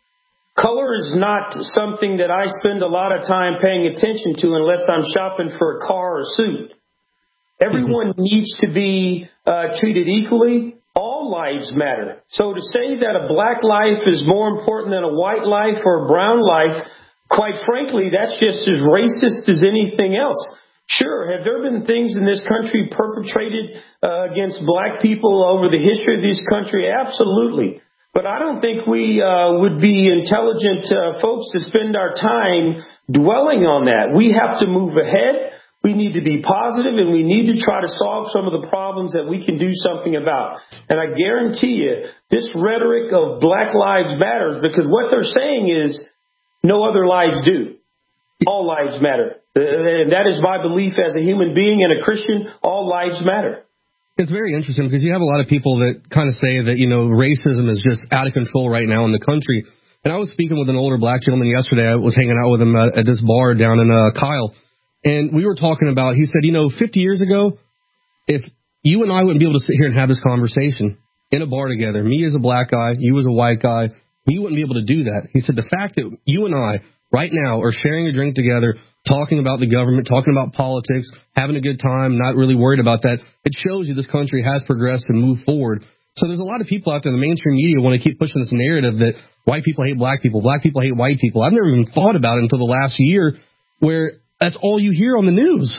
color is not something that I spend a lot of time paying attention to unless I'm shopping for a car or suit. Everyone needs to be uh, treated equally. All lives matter. So to say that a black life is more important than a white life or a brown life, quite frankly, that's just as racist as anything else. Sure. Have there been things in this country perpetrated uh, against black people over the history of this country? Absolutely. But I don't think we uh, would be intelligent uh, folks to spend our time dwelling on that. We have to move ahead. We need to be positive, and we need to try to solve some of the problems that we can do something about. And I guarantee you, this rhetoric of Black Lives Matters, because what they're saying is no other lives do. All lives matter. And that is my belief as a human being and a Christian. All lives matter. It's very interesting because you have a lot of people that kind of say that, you know, racism is just out of control right now in the country. And I was speaking with an older black gentleman yesterday. I was hanging out with him at, at this bar down in uh, Kyle. And we were talking about, he said, you know, fifty years ago, if you and I wouldn't be able to sit here and have this conversation in a bar together, me as a black guy, you as a white guy, we wouldn't be able to do that. He said the fact that you and I right now are sharing a drink together, talking about the government, talking about politics, having a good time, not really worried about that, it shows you this country has progressed and moved forward. So there's a lot of people out there in the mainstream media want to keep pushing this narrative that white people hate black people, black people hate white people. I've never even thought about it until the last year where that's all you hear on the news.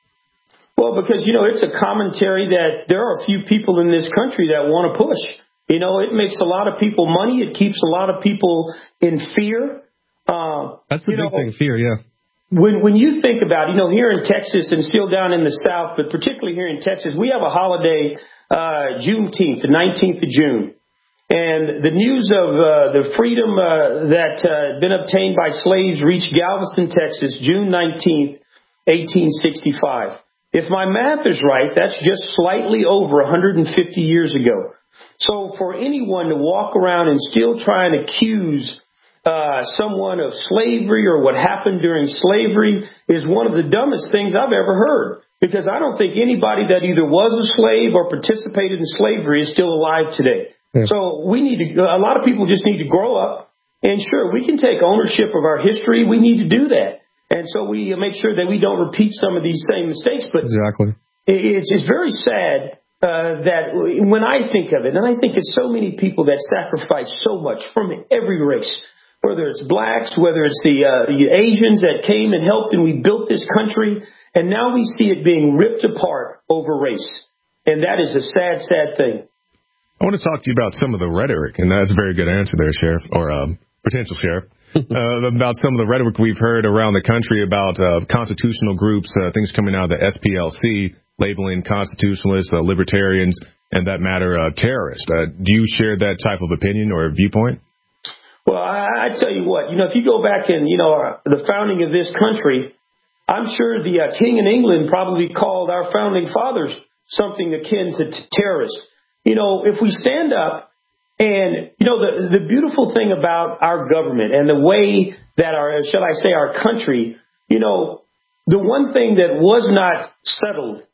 Well, because, you know, it's a commentary that there are a few people in this country that want to push. You know, it makes a lot of people money. It keeps a lot of people in fear. Uh, That's the big know, thing, fear, yeah. When when you think about, you know, here in Texas and still down in the South, but particularly here in Texas, we have a holiday, uh, Juneteenth, the nineteenth of June. And the news of uh, the freedom uh, that uh, had been obtained by slaves reached Galveston, Texas, June nineteenth, eighteen sixty-five. If my math is right, that's just slightly over one hundred fifty years ago. So for anyone to walk around and still try and accuse uh, someone of slavery or what happened during slavery is one of the dumbest things I've ever heard. Because I don't think anybody that either was a slave or participated in slavery is still alive today. Yeah. So we need to, a lot of people just need to grow up. And sure, we can take ownership of our history. We need to do that. And so we make sure that we don't repeat some of these same mistakes. But exactly. it's, it's very sad uh, that when I think of it, and I think it's so many people that sacrifice so much from every race, whether it's blacks, whether it's the, uh, the Asians that came and helped and we built this country. And now we see it being ripped apart over race. And that is a sad, sad thing. I want to talk to you about some of the rhetoric, and that's a very good answer there, Sheriff, or um, potential Sheriff, uh, about some of the rhetoric we've heard around the country about uh, constitutional groups, uh, things coming out of the S P L C, labeling constitutionalists, uh, libertarians, and that matter, uh, terrorists. Uh, do you share that type of opinion or viewpoint? Well, I, I tell you what, you know, if you go back in, you know, our, the founding of this country, I'm sure the uh, King in England probably called our founding fathers something akin to t- terrorists. You know, if we stand up and, you know, the, the beautiful thing about our government and the way that our, shall I say, our country, you know, the one thing that was not settled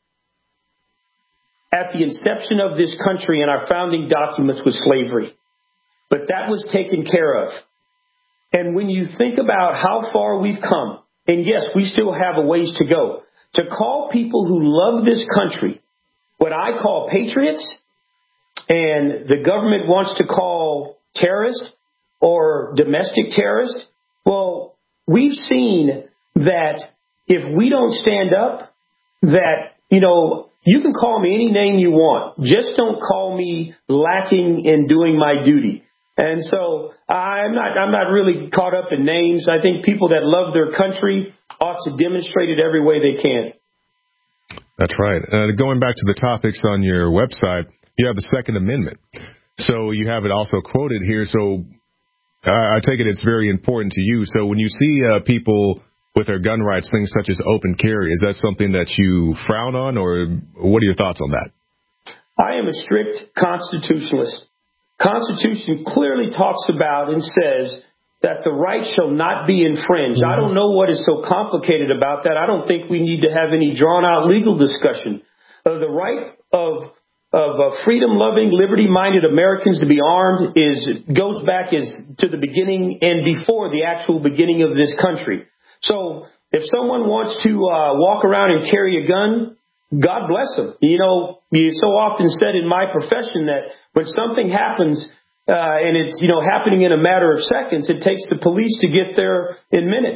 at the inception of this country and our founding documents was slavery. But that was taken care of. And when you think about how far we've come, and yes, we still have a ways to go, to call people who love this country what I call patriots, and the government wants to call terrorists or domestic terrorists, well, we've seen that if we don't stand up, that, you know, you can call me any name you want. Just don't call me lacking in doing my duty. And so I'm not, I'm not really caught up in names. I think people that love their country ought to demonstrate it every way they can. That's right. Uh, going back to the topics on your website, you have the Second Amendment. So you have it also quoted here. So uh, I take it it's very important to you. So when you see uh, people with their gun rights, things such as open carry, is that something that you frown on, or what are your thoughts on that? I am a strict constitutionalist. Constitution clearly talks about and says that the right shall not be infringed. Mm-hmm. I don't know what is so complicated about that. I don't think we need to have any drawn-out legal discussion. Uh, the right of of uh, freedom-loving, liberty-minded Americans to be armed is goes back is to the beginning and before the actual beginning of this country. So if someone wants to uh, walk around and carry a gun, God bless them. You know, you so often said in my profession that when something happens uh, and it's, you know, happening in a matter of seconds, it takes the police to get there in minutes.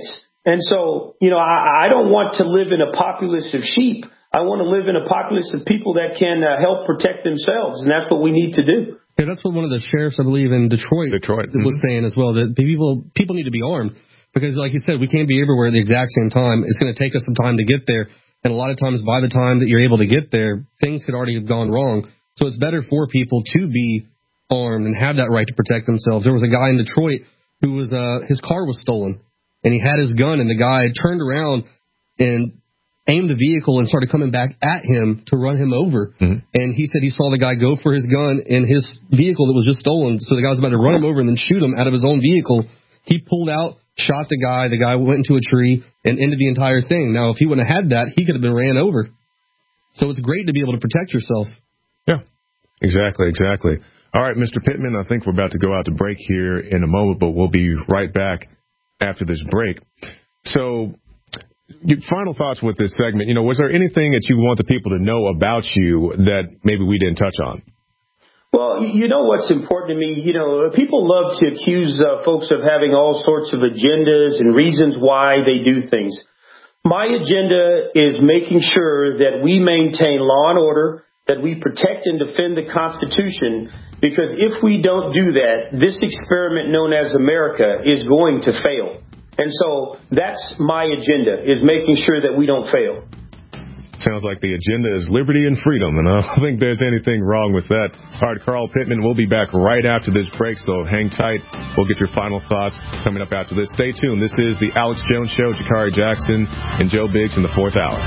And so, you know, I, I don't want to live in a populace of sheep. I want to live in a populace of people that can uh, help protect themselves, and that's what we need to do. Yeah, that's what one of the sheriffs, I believe, in Detroit, Detroit. was mm-hmm. saying as well, that people people need to be armed because, like you said, we can't be everywhere at the exact same time. It's going to take us some time to get there, and a lot of times by the time that you're able to get there, things could already have gone wrong. So it's better for people to be armed and have that right to protect themselves. There was a guy in Detroit who was uh, his car was stolen, and he had his gun, and the guy turned around and aimed the vehicle and started coming back at him to run him over. Mm-hmm. And he said he saw the guy go for his gun in his vehicle that was just stolen. So the guy was about to run him over and then shoot him out of his own vehicle. He pulled out, shot the guy. The guy went into a tree and ended the entire thing. Now, if he wouldn't have had that, he could have been ran over. So it's great to be able to protect yourself. Yeah, exactly, exactly. All right, Mister Pittman, I think we're about to go out to break here in a moment, but we'll be right back after this break. So, your final thoughts with this segment. You know, was there anything that you want the people to know about you that maybe we didn't touch on? Well, you know what's important to me? You know, people love to accuse uh, folks of having all sorts of agendas and reasons why they do things. My agenda is making sure that we maintain law and order, that we protect and defend the Constitution, because if we don't do that, this experiment known as America is going to fail. And so that's my agenda, is making sure that we don't fail. Sounds like the agenda is liberty and freedom, and I don't think there's anything wrong with that. All right, Carl Pittman, we'll be back right after this break, so hang tight. We'll get your final thoughts coming up after this. Stay tuned. This is the Alex Jones Show. Jakari Jackson and Joe Biggs in the fourth hour.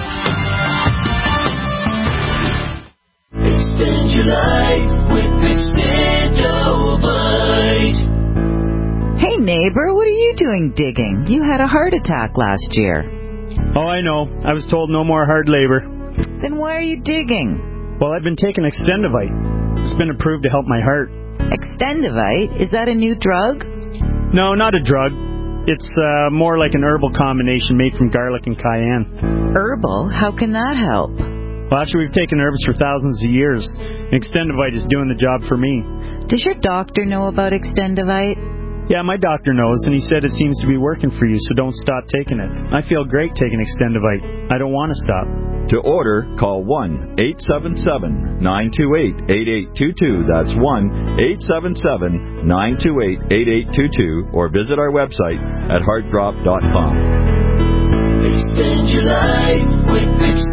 Expand your life with Expandovite. Hey, neighbor, what are you doing digging? You had a heart attack last year. Oh, I know. I was told no more hard labor. Then why are you digging? Well, I've been taking Extendovite. It's been approved to help my heart. Extendovite? Is that a new drug? No, not a drug. It's uh, more like an herbal combination made from garlic and cayenne. Herbal? How can that help? Well, actually, we've taken herbs for thousands of years. Extendovite is doing the job for me. Does your doctor know about Extendovite? Yeah, my doctor knows, and he said it seems to be working for you, so don't stop taking it. I feel great taking Extendovite. I don't want to stop. To order, call one eight seven seven, nine two eight, eight eight two two. That's one eight seven seven, nine two eight, eight eight two two, or visit our website at heart drop dot com. Expand your life with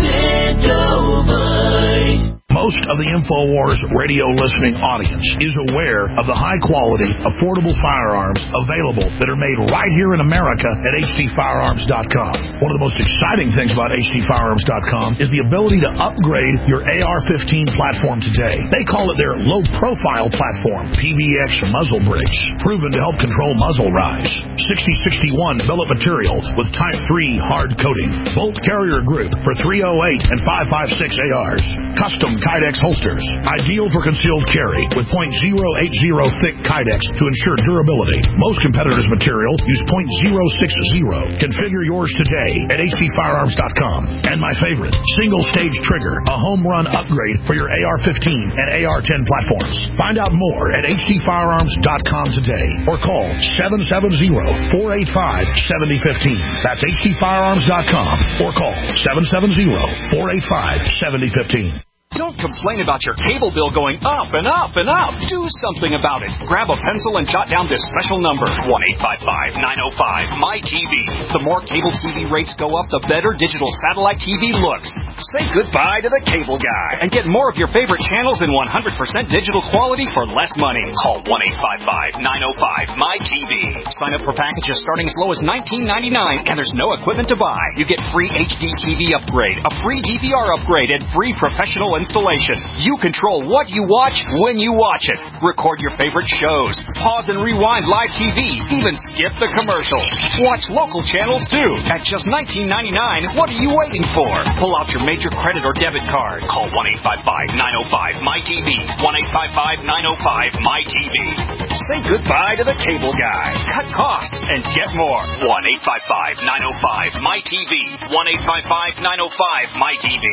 Expandovite. Most of the InfoWars radio listening audience is aware of the high-quality, affordable firearms available that are made right here in America at H D firearms dot com. One of the most exciting things about H D firearms dot com is the ability to upgrade your A R fifteen platform today. They call it their low-profile platform, P V X muzzle brakes, proven to help control muzzle rise. sixty sixty-one billet material with Type three hard coating. Bolt carrier group for three oh eight and five five six A Rs. Custom Kydex holsters, ideal for concealed carry with point zero eight zero thick Kydex to ensure durability. Most competitors' material use point zero six zero. Configure yours today at H D firearms dot com. And my favorite, single-stage trigger, a home run upgrade for your A R fifteen and A R ten platforms. Find out more at H D firearms dot com today or call seven seven zero, four eight five, seven zero one five. That's H D firearms dot com or call seven seven zero, four eight five, seven zero one five. Don't complain about your cable bill going up and up and up. Do something about it. Grab a pencil and jot down this special number, one eight five five, nine oh five, M Y T V. The more cable T V rates go up, the better digital satellite T V looks. Say goodbye to the cable guy and get more of your favorite channels in one hundred percent digital quality for less money. Call one eight five five, nine oh five, M Y T V. Sign up for packages starting as low as nineteen ninety-nine, and there's no equipment to buy. You get free H D T V upgrade, a free D V R upgrade, and free professional installation. You control what you watch when you watch it. Record your favorite shows. Pause and rewind live T V. Even skip the commercials. Watch local channels too. At just nineteen ninety-nine, what are you waiting for? Pull out your major credit or debit card. Call one eight five five, nine oh five, M Y T V. one eight five five, nine oh five, M Y T V. Say goodbye to the cable guy. Cut costs and get more. one eight five five, nine oh five, M Y T V. one eight five five, nine oh five, M Y T V.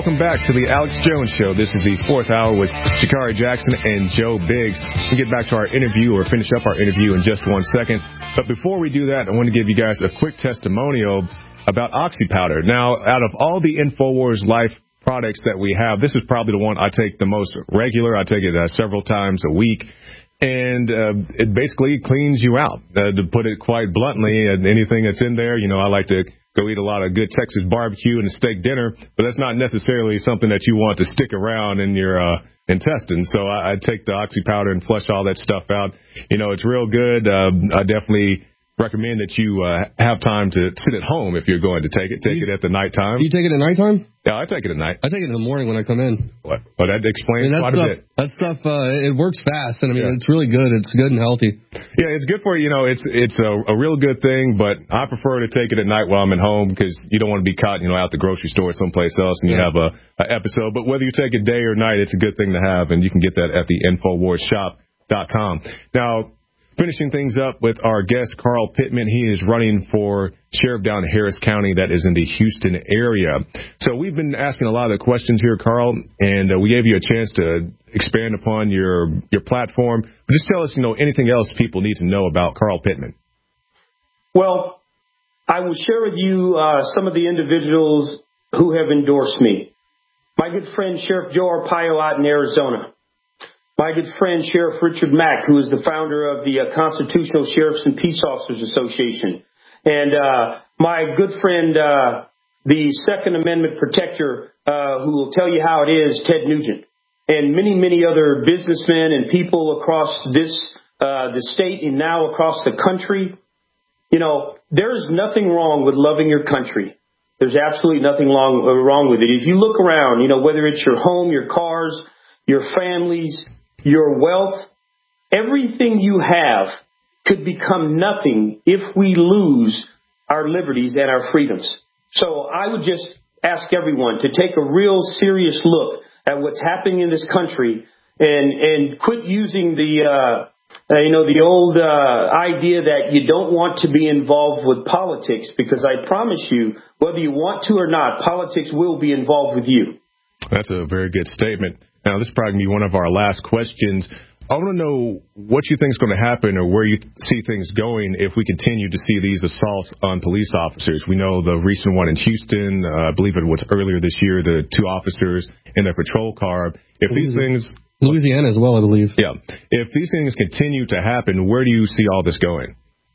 welcome back to the Alex Jones Show. This is the fourth hour with Sha'Carri Jackson and Joe Biggs. We'll get back to our interview or finish up our interview in just one second. But before we do that, I want to give you guys a quick testimonial about Oxy Powder. Now, out of all the InfoWars Life products that we have, this is probably the one I take the most regular. I take it uh, several times a week. And uh, it basically cleans you out, uh, to put it quite bluntly. And anything that's in there, you know, I like to go eat a lot of good Texas barbecue and a steak dinner, but that's not necessarily something that you want to stick around in your uh, intestines. So I, I take the Oxy Powder and flush all that stuff out. You know, it's real good. Uh, I definitely recommend that you uh, have time to sit at home if you're going to take it. Take you, it at the nighttime. Do you take it at nighttime? Yeah, I take it at night. I take it in the morning when I come in. What? Oh, that explains I mean, quite stuff, a bit. That stuff, uh, it works fast, and I mean, yeah. it's really good. It's good and healthy. Yeah, it's good for you. You know, it's it's a, a real good thing, but I prefer to take it at night while I'm at home because you don't want to be caught, you know, out the grocery store or someplace else and yeah. you have a, a episode. But whether you take it day or night, it's a good thing to have, and you can get that at the infowars shop dot com. Now, finishing things up with our guest, Carl Pittman. He is running for sheriff down in Harris County, that is in the Houston area. So we've been asking a lot of the questions here, Carl, and uh, we gave you a chance to expand upon your your platform. But just tell us, you know, anything else people need to know about Carl Pittman. Well, I will share with you uh, some of the individuals who have endorsed me. My good friend, Sheriff Joe Arpaio out in Arizona. My good friend, Sheriff Richard Mack, who is the founder of the uh, Constitutional Sheriffs and Peace Officers Association. And uh, my good friend, uh, the Second Amendment protector, uh, who will tell you how it is, Ted Nugent. And many, many other businessmen and people across this, uh, the state and now across the country. You know, there is nothing wrong with loving your country. There's absolutely nothing wrong, uh, wrong with it. If you look around, you know, whether it's your home, your cars, your families, your wealth, everything you have could become nothing if we lose our liberties and our freedoms. So I would just ask everyone to take a real serious look at what's happening in this country and, and quit using the, uh, uh, you know, the old uh, idea that you don't want to be involved with politics, because I promise you, whether you want to or not, politics will be involved with you. That's a very good statement. Now, this is probably going to be one of our last questions. I want to know what you think is going to happen or where you see things going if we continue to see these assaults on police officers. We know the recent one in Houston, uh, I believe it was earlier this year, the two officers in their patrol car. If these things... Louisiana as well, I believe. Yeah. If these things continue to happen, where do you see all this going?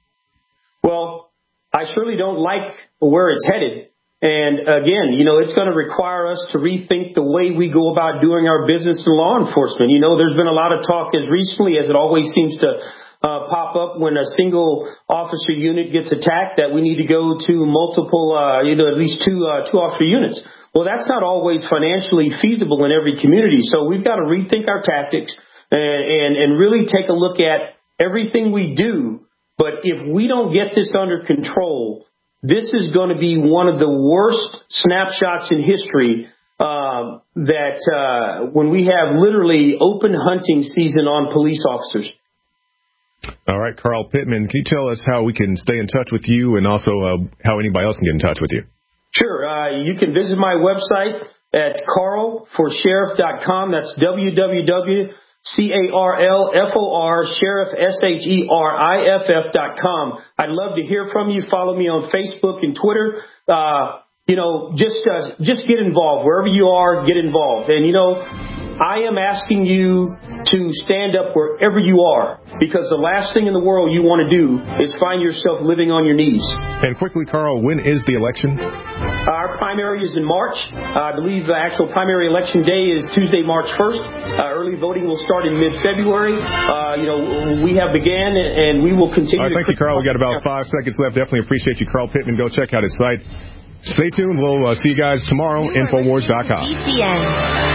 Well, I surely don't like where it's headed. And again, you know, it's going to require us to rethink the way we go about doing our business in law enforcement. You know, there's been a lot of talk as recently as it always seems to uh, pop up when a single officer unit gets attacked that we need to go to multiple, uh, you know, at least two, uh, two officer units. Well, that's not always financially feasible in every community. So we've got to rethink our tactics and, and, and really take a look at everything we do. But if we don't get this under control, this is going to be one of the worst snapshots in history uh, that uh, when we have literally open hunting season on police officers. All right, Carl Pittman, can you tell us how we can stay in touch with you and also uh, how anybody else can get in touch with you? Sure. Uh, you can visit my website at carl for sheriff dot com. That's w w w dot C A R L F O R, Sheriff, S H E R I F F dot com. I'd love to hear from you. Follow me on Facebook and Twitter. Uh, you know, just, uh, just get involved. Wherever you are, get involved. And, you know, I am asking you to stand up wherever you are, because the last thing in the world you want to do is find yourself living on your knees. And quickly, Carl, when is the election? Our primary is in March. Uh, I believe the actual primary election day is Tuesday, March first. Uh, early voting will start in mid-February. Uh, you know, we have began, and we will continue. All right, thank you, Carl. We got about five seconds left. Definitely appreciate you, Carl Pittman. Go check out his site. Stay tuned. We'll uh, see you guys tomorrow. Infowars dot com. G C N.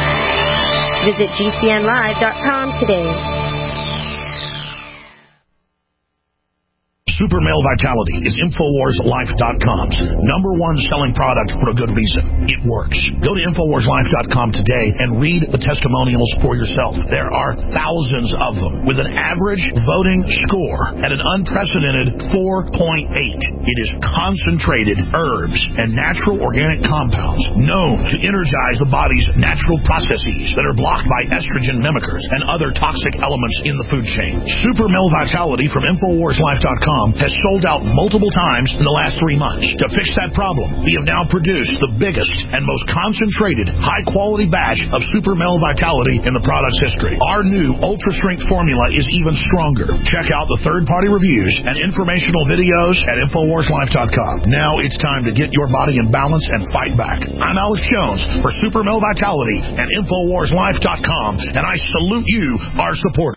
Visit G C N live dot com today. Super Male Vitality is Infowars Life dot com's number one selling product for a good reason. It works. Go to Infowars Life dot com today and read the testimonials for yourself. There are thousands of them with an average voting score at an unprecedented four point eight. It is concentrated herbs and natural organic compounds known to energize the body's natural processes that are blocked by estrogen mimickers and other toxic elements in the food chain. Super Male Vitality from Infowars Life dot com has sold out multiple times in the last three months. To fix that problem, we have now produced the biggest and most concentrated, high-quality batch of Super Male Vitality in the product's history. Our new ultra-strength formula is even stronger. Check out the third-party reviews and informational videos at Infowars Life dot com. Now it's time to get your body in balance and fight back. I'm Alex Jones for Super Male Vitality and Infowars Life dot com, and I salute you, our supporters.